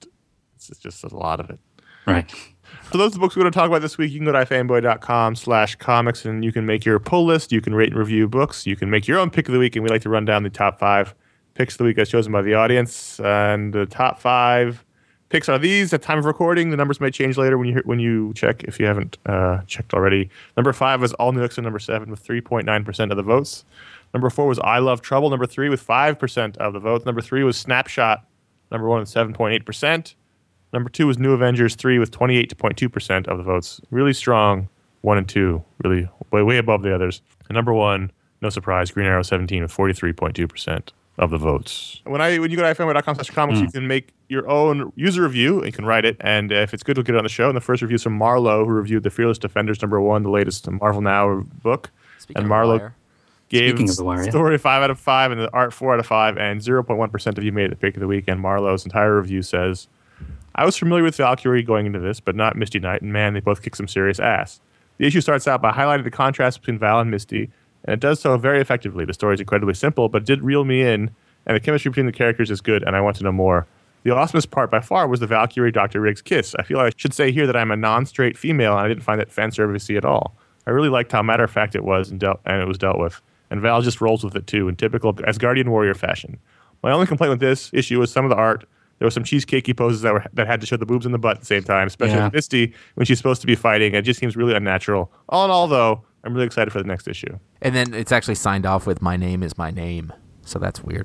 a lot of it. Right. So those are the books we're going to talk about this week. You can go to ifanboy.com/comics and you can make your pull list. You can rate and review books. You can make your own pick of the week, and we like to run down the top 5 picks of the week as chosen by the audience. And the top 5 picks are these. At time of recording, the numbers may change later when you check if you haven't checked already. Number 5 was All New X-Men number 7 with 3.9% of the votes. Number 4 was I Love Trouble number 3 with 5% of the votes. Number 3 was Snapshot number 1 with 7.8%. Number 2 was New Avengers 3 with 28.2% of the votes. Really strong 1 and 2, really way above the others. And number 1, no surprise, Green Arrow 17 with 43.2% of the votes. When you go to ifanboy.com/comics, you can make your own user review. You can write it, and if it's good, we'll get it on the show. And the first review is from Marlo, who reviewed The Fearless Defenders number 1, the latest Marvel Now book. Speaking and Marlo gave the Wire, story 5 out of 5 and the art 4 out of 5, and 0.1% of you made it the pick of the week. And Marlo's entire review says, I was familiar with Valkyrie going into this, but not Misty Knight, and man, they both kick some serious ass. The issue starts out by highlighting the contrast between Val and Misty, and it does so very effectively. The story is incredibly simple, but it did reel me in, and the chemistry between the characters is good, and I want to know more. The awesomest part by far was the Valkyrie Dr. Riggs kiss. I feel I should say here that I'm a non-straight female, and I didn't find it fan-servicey at all. I really liked how matter-of-fact it was, and it was dealt with. And Val just rolls with it, too, in typical Asgardian warrior fashion. My only complaint with this issue was some of the art. There were some cheesecakey poses that had to show the boobs and the butt at the same time, especially with Misty when she's supposed to be fighting. It just seems really unnatural. All in all, though, I'm really excited for the next issue. And then it's actually signed off with "My name is my name," so that's weird.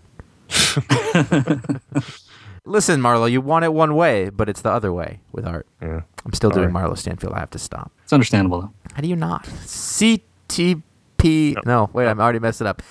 Listen, Marlo, you want it one way, but it's the other way with art. Yeah. I'm still doing Marlo Stanfield. I have to stop. It's understandable, though. How do you not? CTP. No, wait, I already messed it up.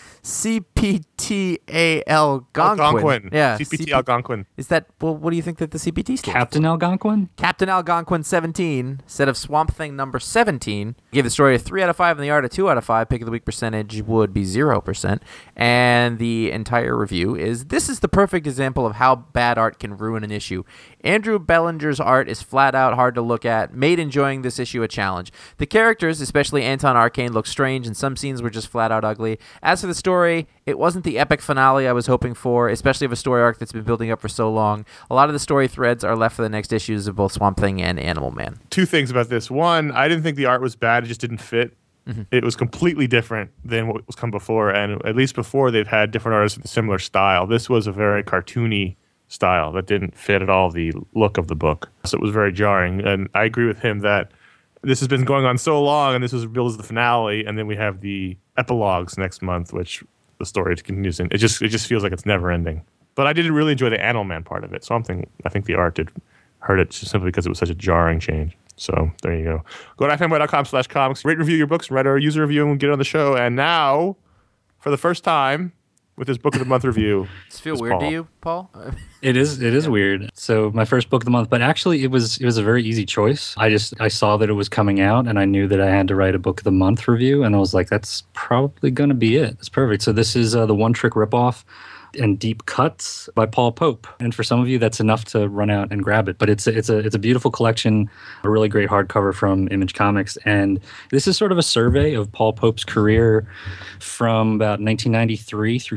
CPT Algonquin. Yeah, CPT Algonquin. Is that, well, what do you think that the CPT stands Captain for? Algonquin? Captain Algonquin 17, instead of Swamp Thing number 17. Gave the story a 3 out of 5 and the art a 2 out of 5. Pick of the week percentage would be 0%. And the entire review is, this is the perfect example of how bad art can ruin an issue. Andrew Bellinger's art is flat out hard to look at, made enjoying this issue a challenge. The characters, especially Anton Arcane, look strange, and some scenes were just flat out ugly. As for the story, it wasn't the epic finale I was hoping for, especially of a story arc that's been building up for so long. A lot of the story threads are left for the next issues of both Swamp Thing and Animal Man. 2 things about this. One, I didn't think the art was bad. It just didn't fit. Mm-hmm. It was completely different than what was come before, and at least before they've had different artists with a similar style. This was a very cartoony style that didn't fit at all the look of the book. So it was very jarring, and I agree with him that this has been going on so long, and this was billed as the finale, and then we have the epilogues next month, which the story continues in. It just feels like it's never ending. But I didn't really enjoy the Animal Man part of it, so I think the art did hurt it just simply because it was such a jarring change. So there you go. Go to ifanboy.com/comics, rate and review your books, write our user review, and we'll get it on the show. And now, for the first time with his book of the month review. Does it feel is weird Paul. to you, Paul? It is weird. So my first book of the month, but actually it was a very easy choice. I saw that it was coming out and I knew that I had to write a book of the month review, and I was like, that's probably going to be it. It's perfect. So this is the One Trick Ripoff and Deep Cuts by Paul Pope. And for some of you, that's enough to run out and grab it. But it's a beautiful collection, a really great hardcover from Image Comics. And this is sort of a survey of Paul Pope's career from about 1993 through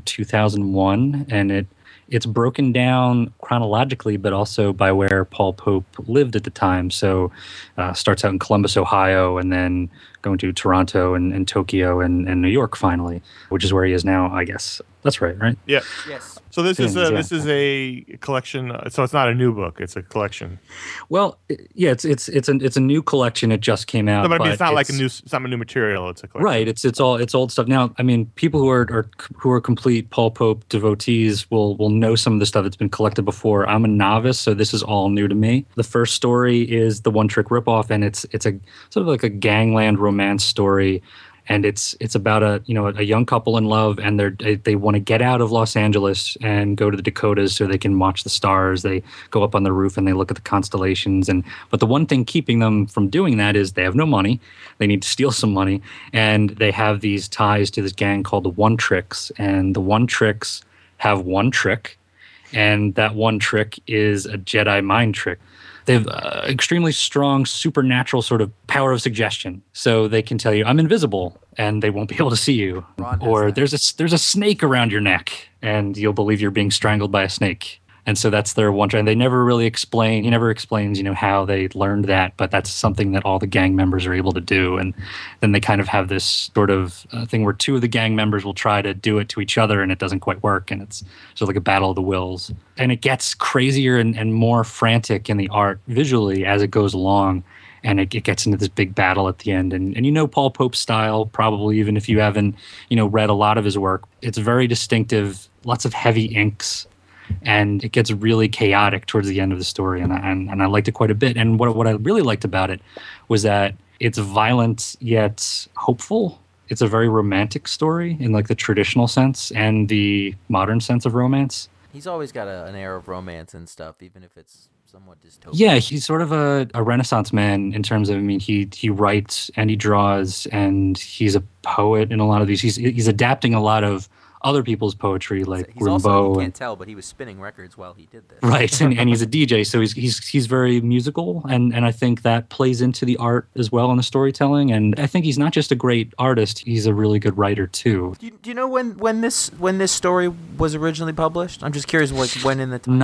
2001. And it's broken down chronologically, but also by where Paul Pope lived at the time. So starts out in Columbus, Ohio, and then going to Toronto and Tokyo and New York finally, which is where he is now, I guess. That's right? Yeah. Yes. So this is Yeah. this is a collection. So it's not a new book; it's a collection. Well, yeah, it's a new collection. It just came out. No, but I mean, it's not like it's- it's not new material. It's a collection. Right. It's old stuff. Now, I mean, people who are complete Paul Pope devotees will know some of the stuff that's been collected before. I'm a novice, so this is all new to me. The first story is the One Trick Ripoff, and it's a sort of like a gangland romance story. And it's about a young couple in love, and they want to get out of Los Angeles and go to the Dakotas so they can watch the stars. They go up on the roof and they look at the constellations. But the one thing keeping them from doing that is they have no money. They need to steal some money, and they have these ties to this gang called the One Tricks. And the One Tricks have one trick, and that one trick is a Jedi mind trick. They have extremely strong supernatural sort of power of suggestion. So they can tell you, I'm invisible, and they won't be able to see you. Ron has Or that. there's a snake around your neck, and you'll believe you're being strangled by a snake. And so that's their one trick. And they never really explain, he never explains, how they learned that, but that's something that all the gang members are able to do. And then they kind of have this sort of thing where two of the gang members will try to do it to each other, and it doesn't quite work. And it's sort of like a battle of the wills. And it gets crazier and more frantic in the art visually as it goes along. And it gets into this big battle at the end. And Paul Pope's style, probably, even if you haven't, read a lot of his work. It's very distinctive, lots of heavy inks. And it gets really chaotic towards the end of the story, and I liked it quite a bit. And what I really liked about it was that it's violent yet hopeful. It's a very romantic story in like the traditional sense and the modern sense of romance. He's always got an air of romance and stuff, even if it's somewhat dystopian. Yeah, he's sort of a Renaissance man in terms of, I mean, he writes and he draws, and he's a poet in a lot of these. He's adapting a lot of other people's poetry, like He's also, you Rimbaud. can't tell, but he was spinning records while he did this. Right, and he's a DJ, so he's very musical, and I think that plays into the art as well and the storytelling. And I think he's not just a great artist; he's a really good writer too. Do you know when this story was originally published? I'm just curious, like when in the time.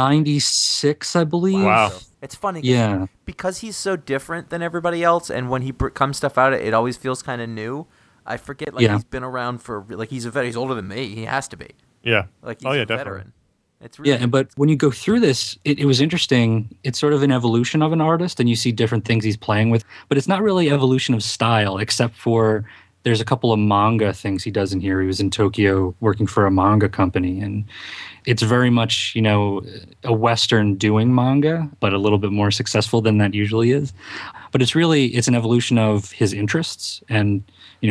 96, I believe. Wow. It's funny, Yeah. because he's so different than everybody else, and when he comes stuff out, it always feels kind of new. I forget, like, Yeah. he's been around for, like, he's older than me. He has to be. Yeah. Like, he's Oh, yeah, a definitely. veteran. It's really, Yeah, but when you go through this, it was interesting. It's sort of an evolution of an artist, and you see different things he's playing with. But it's not really evolution of style, except for there's a couple of manga things he does in here. He was in Tokyo working for a manga company, and it's very much, a Western doing manga, but a little bit more successful than that usually is. But it's an evolution of his interests and,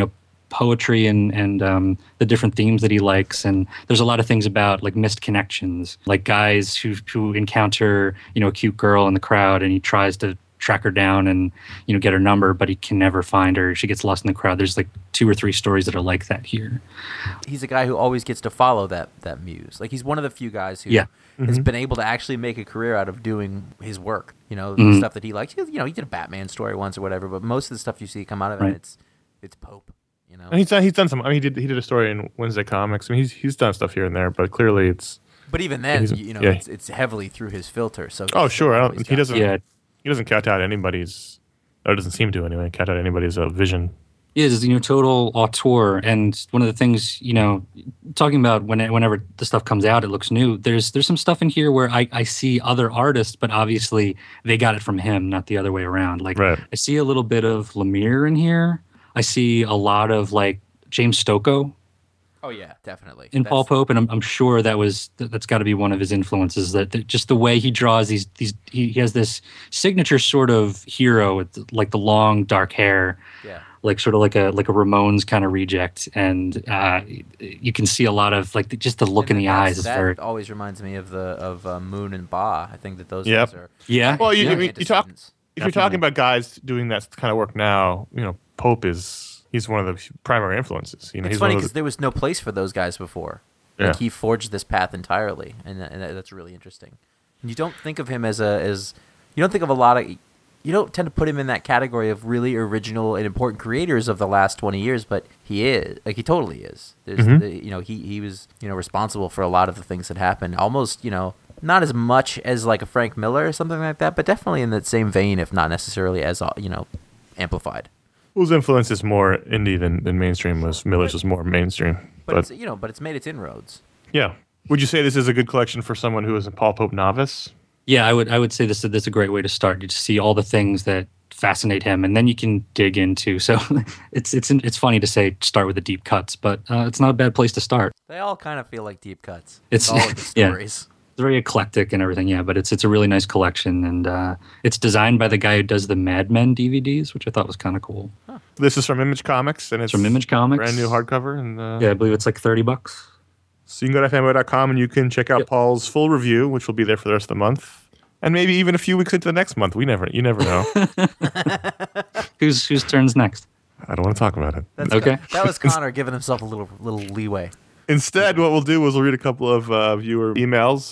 poetry and the different themes that he likes. And there's a lot of things about like missed connections, like guys who encounter, a cute girl in the crowd, and he tries to track her down and, get her number, but he can never find her. She gets lost in the crowd. There's like 2 or 3 stories that are like that here. he's a guy who always gets to follow that muse. Like, he's one of the few guys who Yeah. has been able to actually make a career out of doing his work. The stuff that he likes. He did a Batman story once or whatever, but most of the stuff you see come out of Right. it, it's Pope. And he's done some. I mean, he did a story in Wednesday Comics. I mean, he's done stuff here and there, but clearly it's. But even then, He's- yeah. it's heavily through his filter. So Oh, sure. I don't. he's He got- doesn't. Yeah. He doesn't cut out anybody's. Or doesn't seem to anyway. Cut out anybody's vision. Is total auteur. And one of the things, talking about whenever the stuff comes out, it looks new. There's some stuff in here where I see other artists, but obviously they got it from him, not the other way around. Like, Right. I see a little bit of Lemire in here. I see a lot of like James Stokoe Oh yeah, definitely. in That's- Paul Pope, and I'm sure that's got to be one of his influences. That just the way he draws these he has this signature sort of hero with like the long dark hair. Yeah. like sort of like a Ramones kind of reject, and you can see a lot of like just the look in the eyes is very. That always reminds me of Moon and Ba. I think that those Yep. guys are. Yeah. Well, young you talk antecedents. if you're talking about guys doing that kind of work now, Pope he's one of the primary influences. It's he's funny one of because there was no place for those guys before. Yeah. Like he forged this path entirely, and that's really interesting. And you don't think of him as you don't think of a lot of. You don't tend to put him in that category of really original and important creators of the last 20 years, but he is. Like, he totally is. There's, he was, responsible for a lot of the things that happened. Almost, not as much as like a Frank Miller or something like that, but definitely in that same vein, if not necessarily as, amplified. whose influence is more indie than mainstream was. Miller's was more mainstream. But it's made its inroads. Yeah. Would you say this is a good collection for someone who is a Paul Pope novice? Yeah, I would say this is a great way to start. You just see all the things that fascinate him, and then you can dig into. So it's funny to say start with the deep cuts, but it's not a bad place to start. They all kind of feel like deep cuts. It's all of the yeah. stories. It's very eclectic and everything, yeah. But it's a really nice collection, and it's designed by the guy who does the Mad Men DVDs, which I thought was kind of cool. Huh. This is from Image Comics, and it's from Image Comics, brand new hardcover. And yeah, I believe it's like $30. So you can go to fanboy.com and you can check out Paul's full review, which will be there for the rest of the month. And maybe even a few weeks into the next month. You never know. Whose turn's next? I don't want to talk about it. That's Okay. That was Connor giving himself a little leeway. Instead, what we'll do is we'll read a couple of viewer emails.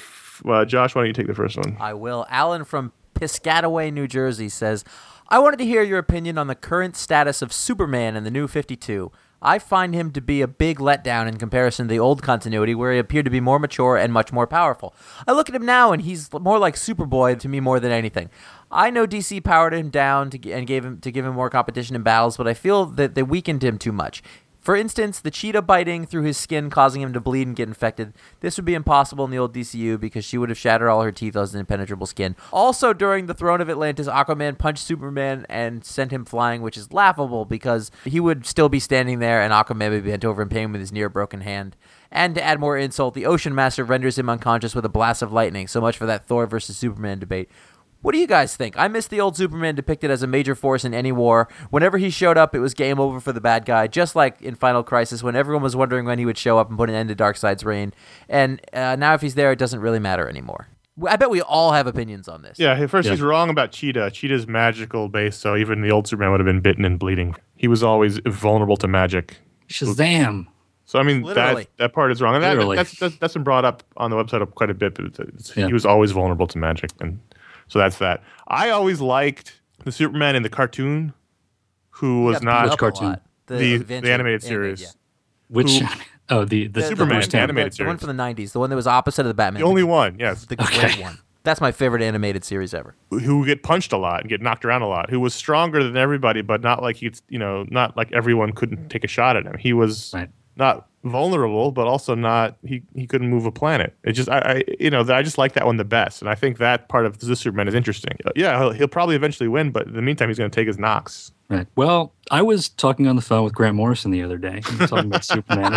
Josh, why don't you take the first one? I will. Alan from Piscataway, New Jersey says, I wanted to hear your opinion on the current status of Superman in the New 52. I find him to be a big letdown in comparison to the old continuity where he appeared to be more mature and much more powerful. I look at him now and he's more like Superboy to me more than anything. I know DC powered him down to give him more competition in battles, but I feel that they weakened him too much. For instance, the cheetah biting through his skin, causing him to bleed and get infected. This would be impossible in the old DCU because she would have shattered all her teeth as an impenetrable skin. Also, during the Throne of Atlantis, Aquaman punched Superman and sent him flying, which is laughable because he would still be standing there and Aquaman would be bent over in pain with his near broken hand. And to add more insult, the Ocean Master renders him unconscious with a blast of lightning. So much for that Thor versus Superman debate. What do you guys think? I miss the old Superman depicted as a major force in any war. Whenever he showed up, it was game over for the bad guy, just like in Final Crisis when everyone was wondering when he would show up and put an end to Darkseid's reign. And now if he's there, it doesn't really matter anymore. I bet we all have opinions on this. Yeah, first he's wrong about Cheetah. Cheetah's magical base, so even the old Superman would have been bitten and bleeding. He was always vulnerable to magic. Shazam! So, I mean, Literally. that part is wrong. And Literally. that's been brought up on the website quite a bit, but Yeah. he was always vulnerable to magic. And so that's that. I always liked the Superman in the cartoon who was Got beat not up a cartoon? lot. the animated series. yeah. Which Who- the Superman first one. animated The one series. from the 90s, the one that was opposite of the Batman. The only one, yes. The great one. That's my favorite animated series ever. Who would get punched a lot and get knocked around a lot, who was stronger than everybody, but not like not like everyone couldn't take a shot at him. He was Right. not vulnerable, but also not he couldn't move a planet. It just I just like that one the best, and I think that part of the Superman is interesting. Yeah, he'll probably eventually win, but in the meantime, he's going to take his knocks. Right. Well, I was talking on the phone with Grant Morrison the other day, talking about Superman,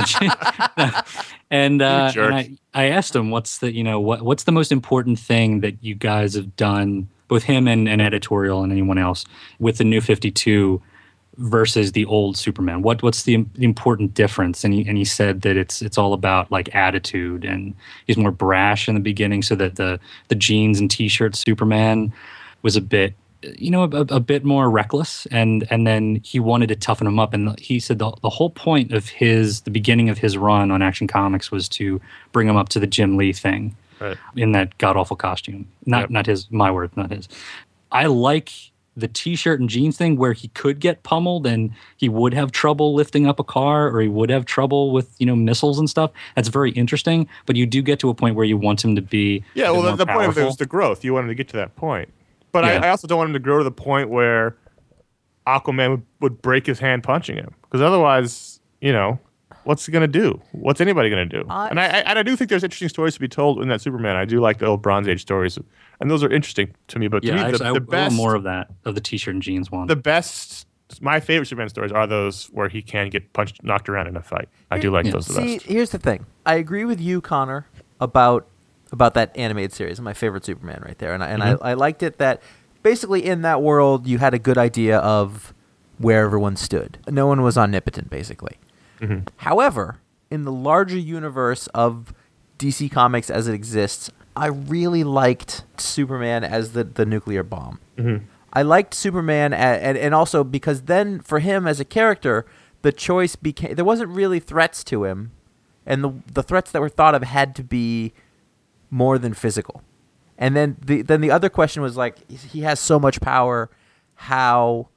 and jerk. I asked him what's the most important thing that you guys have done, both him and editorial and anyone else, with the New 52 versus the old Superman. What's the important difference? And he said that it's all about like attitude, and he's more brash in the beginning, so that the jeans and t-shirt Superman was a bit a bit more reckless, and then he wanted to toughen him up. And he said the whole point of the beginning of his run on Action Comics was to bring him up to the Jim Lee thing, Right. in that god awful costume. Not his, my word, not his. I like the t-shirt and jeans thing where he could get pummeled and he would have trouble lifting up a car, or he would have trouble with missiles and stuff. That's very interesting. But you do get to a point where you want him to be Yeah, a bit well, more the point of it powerful. was the growth. You wanted to get to that point. But Yeah. I also don't want him to grow to the point where Aquaman would break his hand punching him. Because otherwise, what's he going to do? What's anybody going to do? And I do think there's interesting stories to be told in that Superman. I do like the old Bronze Age stories. And those are interesting to me. But to Yeah, me, actually, I the want best, more of that, of the t-shirt and jeans one. my favorite Superman stories are those where he can get knocked around in a fight. I do like those the See, best. here's the thing. I agree with you, Connor, about that animated series. My favorite Superman right there. And I liked it that basically in that world you had a good idea of where everyone stood. No one was omnipotent, basically. Mm-hmm. However, in the larger universe of DC Comics as it exists, I really liked Superman as the nuclear bomb. Mm-hmm. I liked Superman, and also because then for him as a character, the choice became there wasn't really threats to him, and the threats that were thought of had to be more than physical. And then the other question was like, he has so much power, how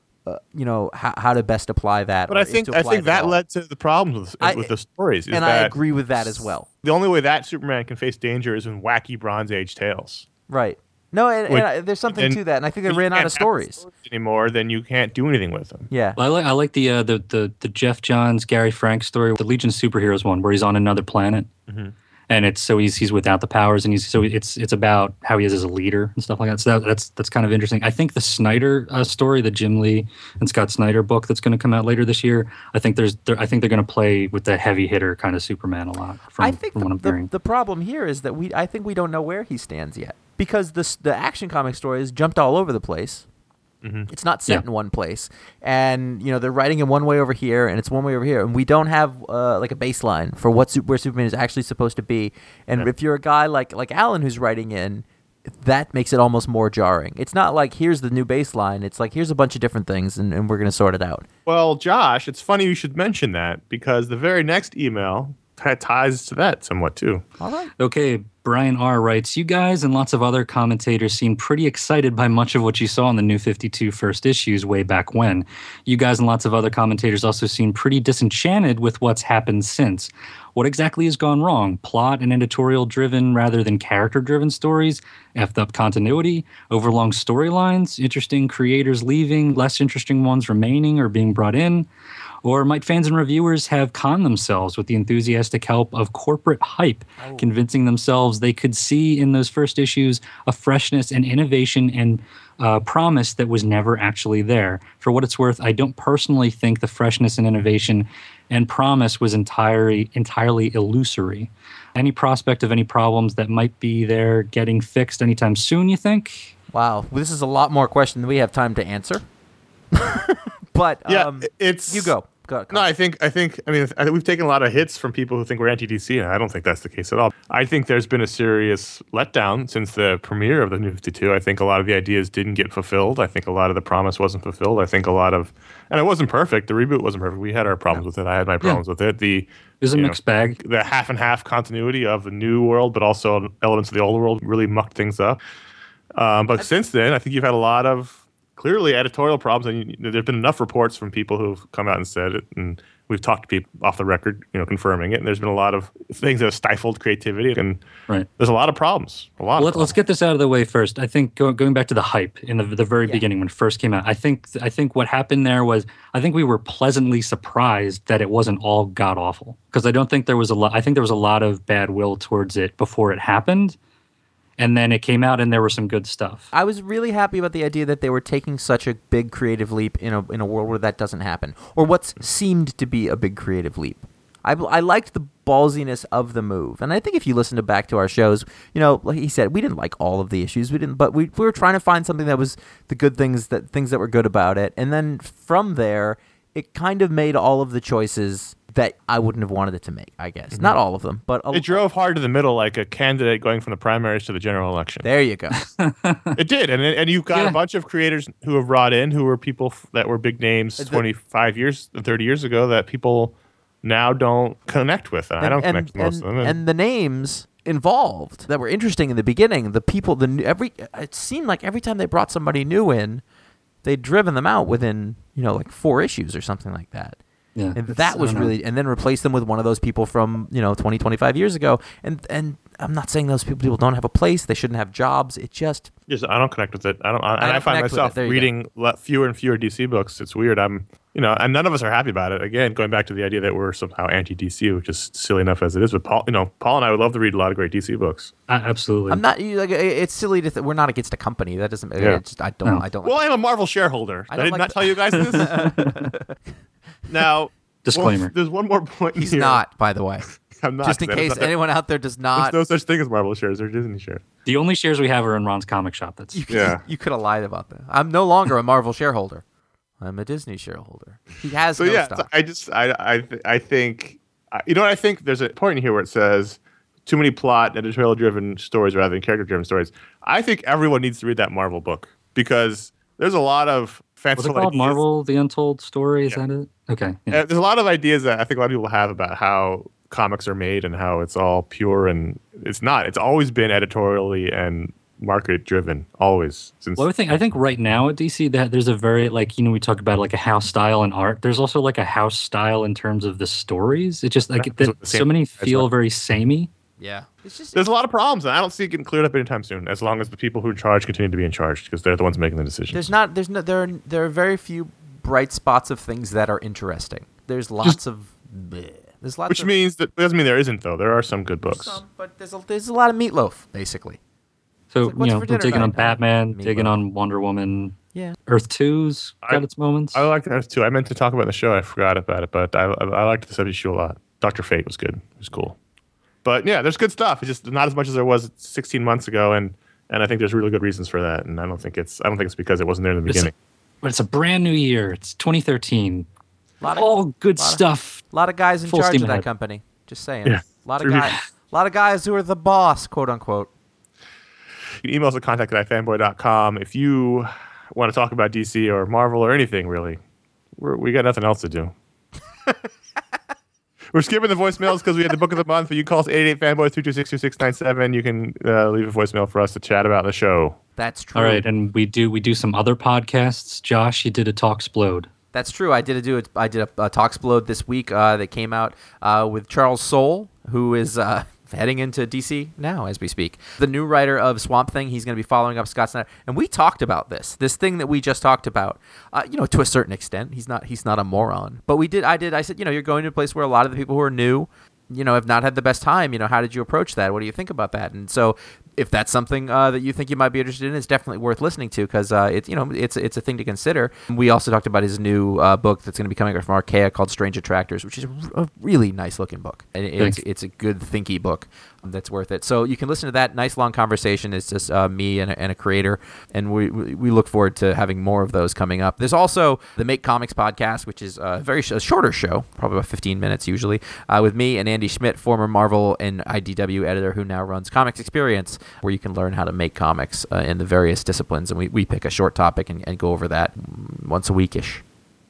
to best apply that. But I think that led to the problems with the stories. And I agree with that as well. The only way that Superman can face danger is in wacky Bronze Age tales. Right. No, and there's something to that, and I think they ran out of stories anymore. Then you can't do anything with them. Yeah, well, I like the Jeff Johns, Gary Frank story, the Legion of Superheroes one, where he's on another planet, and it's he's without the powers, and it's about how he is as a leader and stuff like that. So that's kind of interesting. I think the Snyder story, the Jim Lee and Scott Snyder book that's going to come out later this year, I think they're going to play with the heavy hitter kind of Superman a lot. I think the problem here is that I think we don't know where he stands yet. Because the Action Comic stories jumped all over the place. Mm-hmm. It's not set in one place. And, they're writing it one way over here, and it's one way over here. And we don't have, like, a baseline for where Superman is actually supposed to be. And if you're a guy like Alan who's writing in, that makes it almost more jarring. It's not like, here's the new baseline. It's like, here's a bunch of different things, and we're going to sort it out. Well, Josh, it's funny you should mention that, because the very next email ties to that somewhat, too. All right. Okay, Brian R. writes, you guys and lots of other commentators seem pretty excited by much of what you saw in the New 52 first issues way back when. You guys and lots of other commentators also seem pretty disenchanted with what's happened since. What exactly has gone wrong? Plot and editorial-driven rather than character-driven stories? Effed up continuity? Overlong storylines? Interesting creators leaving? Less interesting ones remaining or being brought in? Or might fans and reviewers have conned themselves with the enthusiastic help of corporate hype, convincing themselves they could see in those first issues a freshness and innovation and promise that was never actually there? For what it's worth, I don't personally think the freshness and innovation and promise was entirely illusory. Any prospect of any problems that might be there getting fixed anytime soon, you think? Wow. Well, this is a lot more question than we have time to answer. But it's you go. No, I think we've taken a lot of hits from people who think we're anti-DC, and I don't think that's the case at all. I think there's been a serious letdown since the premiere of the New 52. I think a lot of the ideas didn't get fulfilled. I think a lot of the promise wasn't fulfilled. I think and it wasn't perfect. The reboot wasn't perfect. We had our problems with it. I had my problems with it. It was a mixed bag. The half and half continuity of the new world, but also elements of the old world really mucked things up. But since then, I think you've had a lot of clearly editorial problems, and there have been enough reports from people who've come out and said it, and we've talked to people off the record, confirming it. And there's been a lot of things that have stifled creativity, and there's a lot of problems. Let's get this out of the way first. I think going back to the hype in the very beginning when it first came out, I think what happened there was I think we were pleasantly surprised that it wasn't all god awful, because I don't think there was a lot. I think there was a lot of bad will towards it before it happened. And then it came out, and there was some good stuff. I was really happy about the idea that they were taking such a big creative leap in a world where that doesn't happen, or what seemed to be a big creative leap. I liked the ballsiness of the move, and I think if you listen back to our shows, like he said, we didn't like all of the issues, but we were trying to find something that was the good things that were good about it, and then from there, it kind of made all of the choices that I wouldn't have wanted it to make, I guess. Mm-hmm. Not all of them, but it drove hard to the middle, like a candidate going from the primaries to the general election. There you go. It did, and you've got a bunch of creators who have brought in, who were people that were big names 25 years, 30 years ago that people now don't connect with. I don't connect with most of them. And the names involved that were interesting in the beginning, the people, it seemed like every time they brought somebody new in, they'd driven them out within, like 4 issues or something like that. Yeah, and that was really, and then replace them with one of those people from 20, 25 years ago. And I'm not saying those people don't have a place; they shouldn't have jobs. It just I don't connect with it. I find myself reading fewer and fewer DC books. It's weird. And none of us are happy about it. Again, going back to the idea that we're somehow anti-DC, which is silly enough as it is. But Paul and I would love to read a lot of great DC books. Absolutely. I'm not like it's silly to. We're not against a company. That doesn't. Yeah. I don't. Well, I'm a Marvel shareholder. I did not tell you guys this. Now, disclaimer. There's one more point. He's here. not, by the way. I'm not. Just in case anyone out there does not. There's no such thing as Marvel shares. They're Disney shares. The only shares we have are in Ron's comic shop. You could have lied about that. I'm no longer a Marvel shareholder. I'm a Disney shareholder. He has So no yeah, stock. I think you know what I think. There's a point in here where it says too many plot and editorial driven stories rather than character driven stories. I think everyone needs to read that Marvel book because there's a lot of Was it fanciful called ideas. Marvel: The Untold Story? Is Yeah. that it? Okay. Yeah. There's a lot of ideas that I think a lot of people have about how comics are made and how it's all pure, and it's not. It's always been editorially and market driven, always. Since Well, I think right now at DC that there's a very we talk about like a house style in art. There's also like a house style in terms of the stories. It just like That's what the so same many guys feel are. very samey. Yeah. It's just there's a lot of problems, and I don't see it getting cleared up anytime soon. As long as the people who are in charge continue to be in charge, because they're the ones making the decisions. there are very few bright spots of things that are interesting. There's lots of bleh. There's lots Which of means that doesn't mean there isn't though. There are some good books. some, but there's a lot of meatloaf basically. So like, what's for we're dinner digging on tonight? Batman, Meatloaf. digging on Wonder Woman. Yeah. Earth 2's got I- its moments. I liked that too. I meant to talk about the show. I forgot about it, but I liked this issue a lot. Dr. Fate was good. It was cool. But yeah, there's good stuff. It's just not as much as there was 16 months ago, and I think there's really good reasons for that. And I don't think it's because it wasn't there in the beginning. But it's a brand new year. It's 2013. Lot of- All good lot of- stuff. A lot of guys in Full charge steam of that ahead. company. Just saying. Yeah. A lot of guys who are the boss, quote unquote. You can email us at contact@ifanboy.com if you want to talk about DC or Marvel or anything really. We got nothing else to do. We're skipping the voicemails because we had the book of the month. But you call us 88fanboy 3262697. You can leave a voicemail for us to chat about the show. That's true. All right, and we do some other podcasts. Josh, you did a Talksplode. That's true. I did a Talksplode this week that came out with Charles Soule, who is heading into DC now as we speak. The new writer of Swamp Thing. He's going to be following up Scott Snyder, and we talked about this thing that we just talked about. To a certain extent, he's not a moron, but I said, you're going to a place where a lot of the people who are new, have not had the best time. How did you approach that? What do you think about that? And so, if that's something that you think you might be interested in, it's definitely worth listening to because it's a thing to consider. We also talked about his new book that's going to be coming out from Archaea called Strange Attractors, which is a really nice looking book. And it's a good thinky book that's worth it. So you can listen to that nice long conversation. It's just me and a creator, and we look forward to having more of those coming up. There's also the Make Comics podcast, which is a shorter show, probably about 15 minutes usually, with me and Andy Schmidt, former Marvel and IDW editor who now runs Comics Experience, where you can learn how to make comics in the various disciplines. And we pick a short topic and go over that once a week-ish.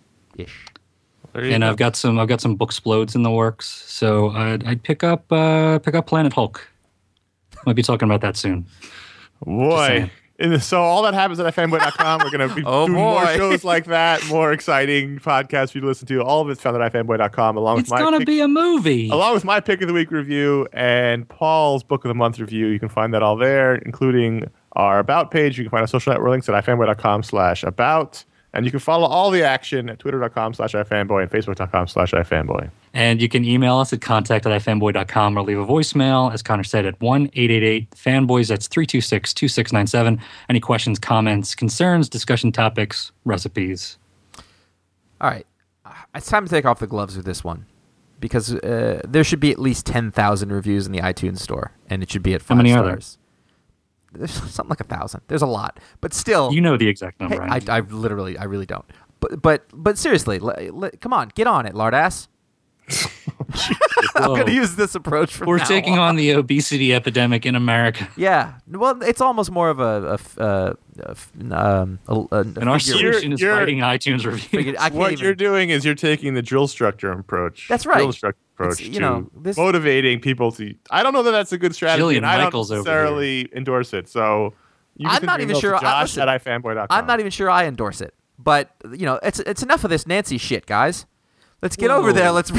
And I've got some Booksplodes in the works. So I'd pick up Planet Hulk. Might be talking about that soon. Boy. So all that happens at ifanboy.com. We're going to be doing more shows like that, more exciting podcasts for you to listen to. All of it's found at ifanboy.com, It's going to be a movie. along with my pick of the week review and Paul's book of the month review. You can find that all there, including our about page. You can find our social network links at ifanboy.com/about. And you can follow all the action at twitter.com/ifanboy and facebook.com/ifanboy. And you can email us at contact@ifanboy.com or leave a voicemail, as Connor said, at 1-888-FANBOYS. That's 326-2697. Any questions, comments, concerns, discussion topics, recipes. All right. It's time to take off the gloves with this one because there should be at least 10,000 reviews in the iTunes store, and it should be at 5 How many are there? stars. There's something like 1,000. There's a lot, but still, You know the exact number. hey, I really don't. But seriously, come on, get on it, lardass. I'm Whoa. going to use this approach from We're now taking on the obesity epidemic in America. Yeah, well, it's almost more of And our solution is you're- writing iTunes reviews. I can't What even, you're doing is you're taking the drill structure approach. That's right. Drill instructor approach It's, to this. motivating people to. I don't know that that's a good strategy, Jillian and I don't Michaels over necessarily endorse it. So you can I'm not send even emails to sure- Josh listen, at ifanboy.com. I'm not even sure I endorse it, but it's enough of this Nancy shit, guys. Let's get over Whoa. there. Let's.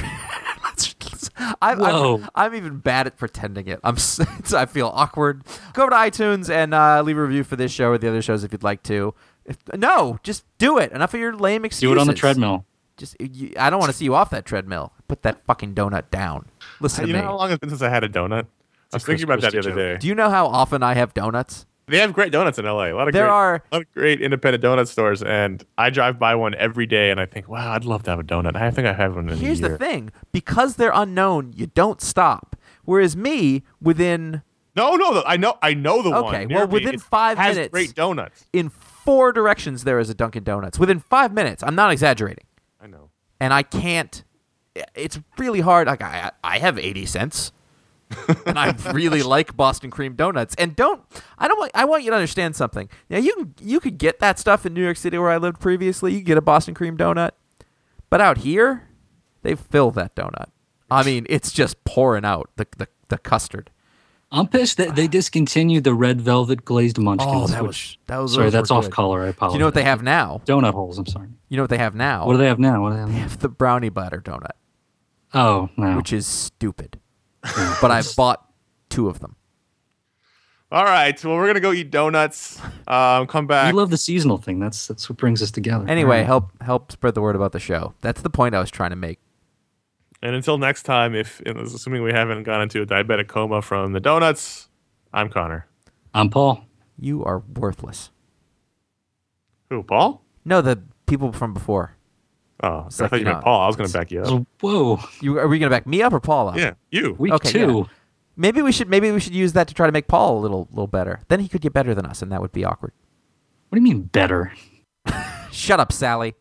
Whoa. I'm even bad at pretending it. I feel awkward. Go over to iTunes and leave a review for this show or the other shows if you'd like to. Just do it. Enough of your lame excuses. Do it on the treadmill. I don't want to see you off that treadmill. Put that fucking donut down. Listen to You me. know how long it's been since I had a donut? I was a thinking about that the Chris other Christie day. Do you know how often I have donuts? They have great donuts in LA. A lot of great independent donut stores, and I drive by one every day, and I think, wow, I'd love to have a donut. I think I have one in a year. Here's the thing. Because they're unknown, you don't stop. Whereas me, within No, I know the one. Okay, near well, me. within It 5 has minutes- great donuts. in 4 directions there is a Dunkin' Donuts within 5 minutes. I'm not exaggerating. I know. And I can't. It's really hard. Like I have 80 cents. And I really like Boston cream donuts. And I want you to understand something. Now you could get that stuff in New York City where I lived previously. You could get a Boston cream donut. But out here, they fill that donut. I mean, it's just pouring out the custard. I'm pissed that they discontinued the red velvet glazed munchkins. Oh, that was sorry, that's off good. color. I apologize. Do you know what they have now? Donut holes. I'm sorry. You know what they have now? What do they have now? They have the brownie batter donut. Oh, no. Which is stupid. But I bought 2 of them. All right. Well, we're going to go eat donuts. Come back. We love the seasonal thing. That's what brings us together. Anyway, help spread the word about the show. That's the point I was trying to make. And until next time, assuming we haven't gone into a diabetic coma from the donuts, I'm Connor. I'm Paul. You are worthless. Who, Paul? No, the people from before. Oh, I thought you meant Paul. I was going to back you up. Whoa. Are we going to back me up or Paul up? Yeah, you. Week 2. Yeah. Maybe we should use that to try to make Paul a little better. Then he could get better than us, and that would be awkward. What do you mean better? Shut up, Sally.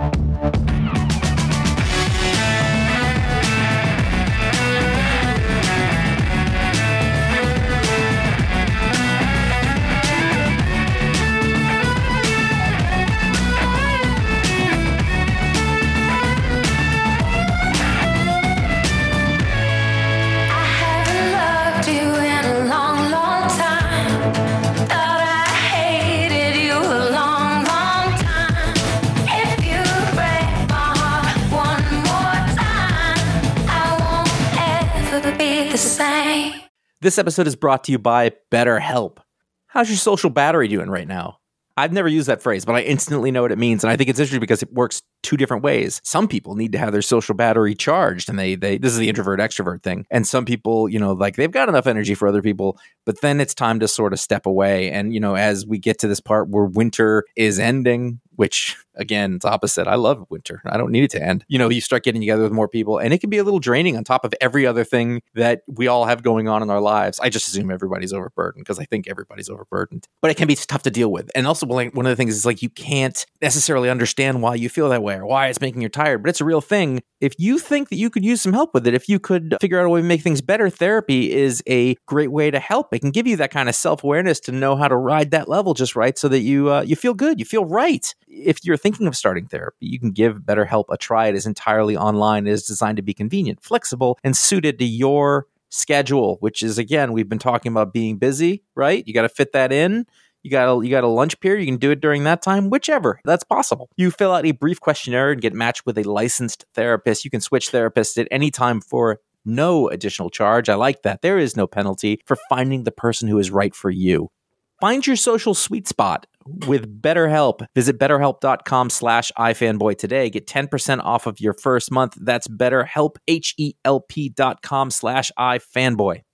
This episode is brought to you by BetterHelp. How's your social battery doing right now? I've never used that phrase, but I instantly know what it means. And I think it's interesting because it works 2 different ways. Some people need to have their social battery charged, and they this is the introvert extrovert thing. And some people, like they've got enough energy for other people, but then it's time to sort of step away. And, as we get to this part where winter is ending, which again, it's opposite. I love winter. I don't need it to end. You start getting together with more people, and it can be a little draining on top of every other thing that we all have going on in our lives. I just assume everybody's overburdened because I think everybody's overburdened, but it can be tough to deal with. And also, one of the things is like you can't necessarily understand why you feel that way or why it's making you tired, but it's a real thing. If you think that you could use some help with it, if you could figure out a way to make things better, therapy is a great way to help. It can give you that kind of self-awareness to know how to ride that level just right so that you feel good, you feel right. If you're thinking of starting therapy, you can give BetterHelp a try. It is entirely online. It is designed to be convenient, flexible, and suited to your schedule, which is, again, we've been talking about being busy, right? You got to fit that in. You got a lunch period. You can do it during that time, whichever. That's possible. You fill out a brief questionnaire and get matched with a licensed therapist. You can switch therapists at any time for no additional charge. I like that. There is no penalty for finding the person who is right for you. Find your social sweet spot with BetterHelp. Visit BetterHelp.com/iFanboy today. Get 10% off of your first month. That's BetterHelp, HELP.com/iFanboy.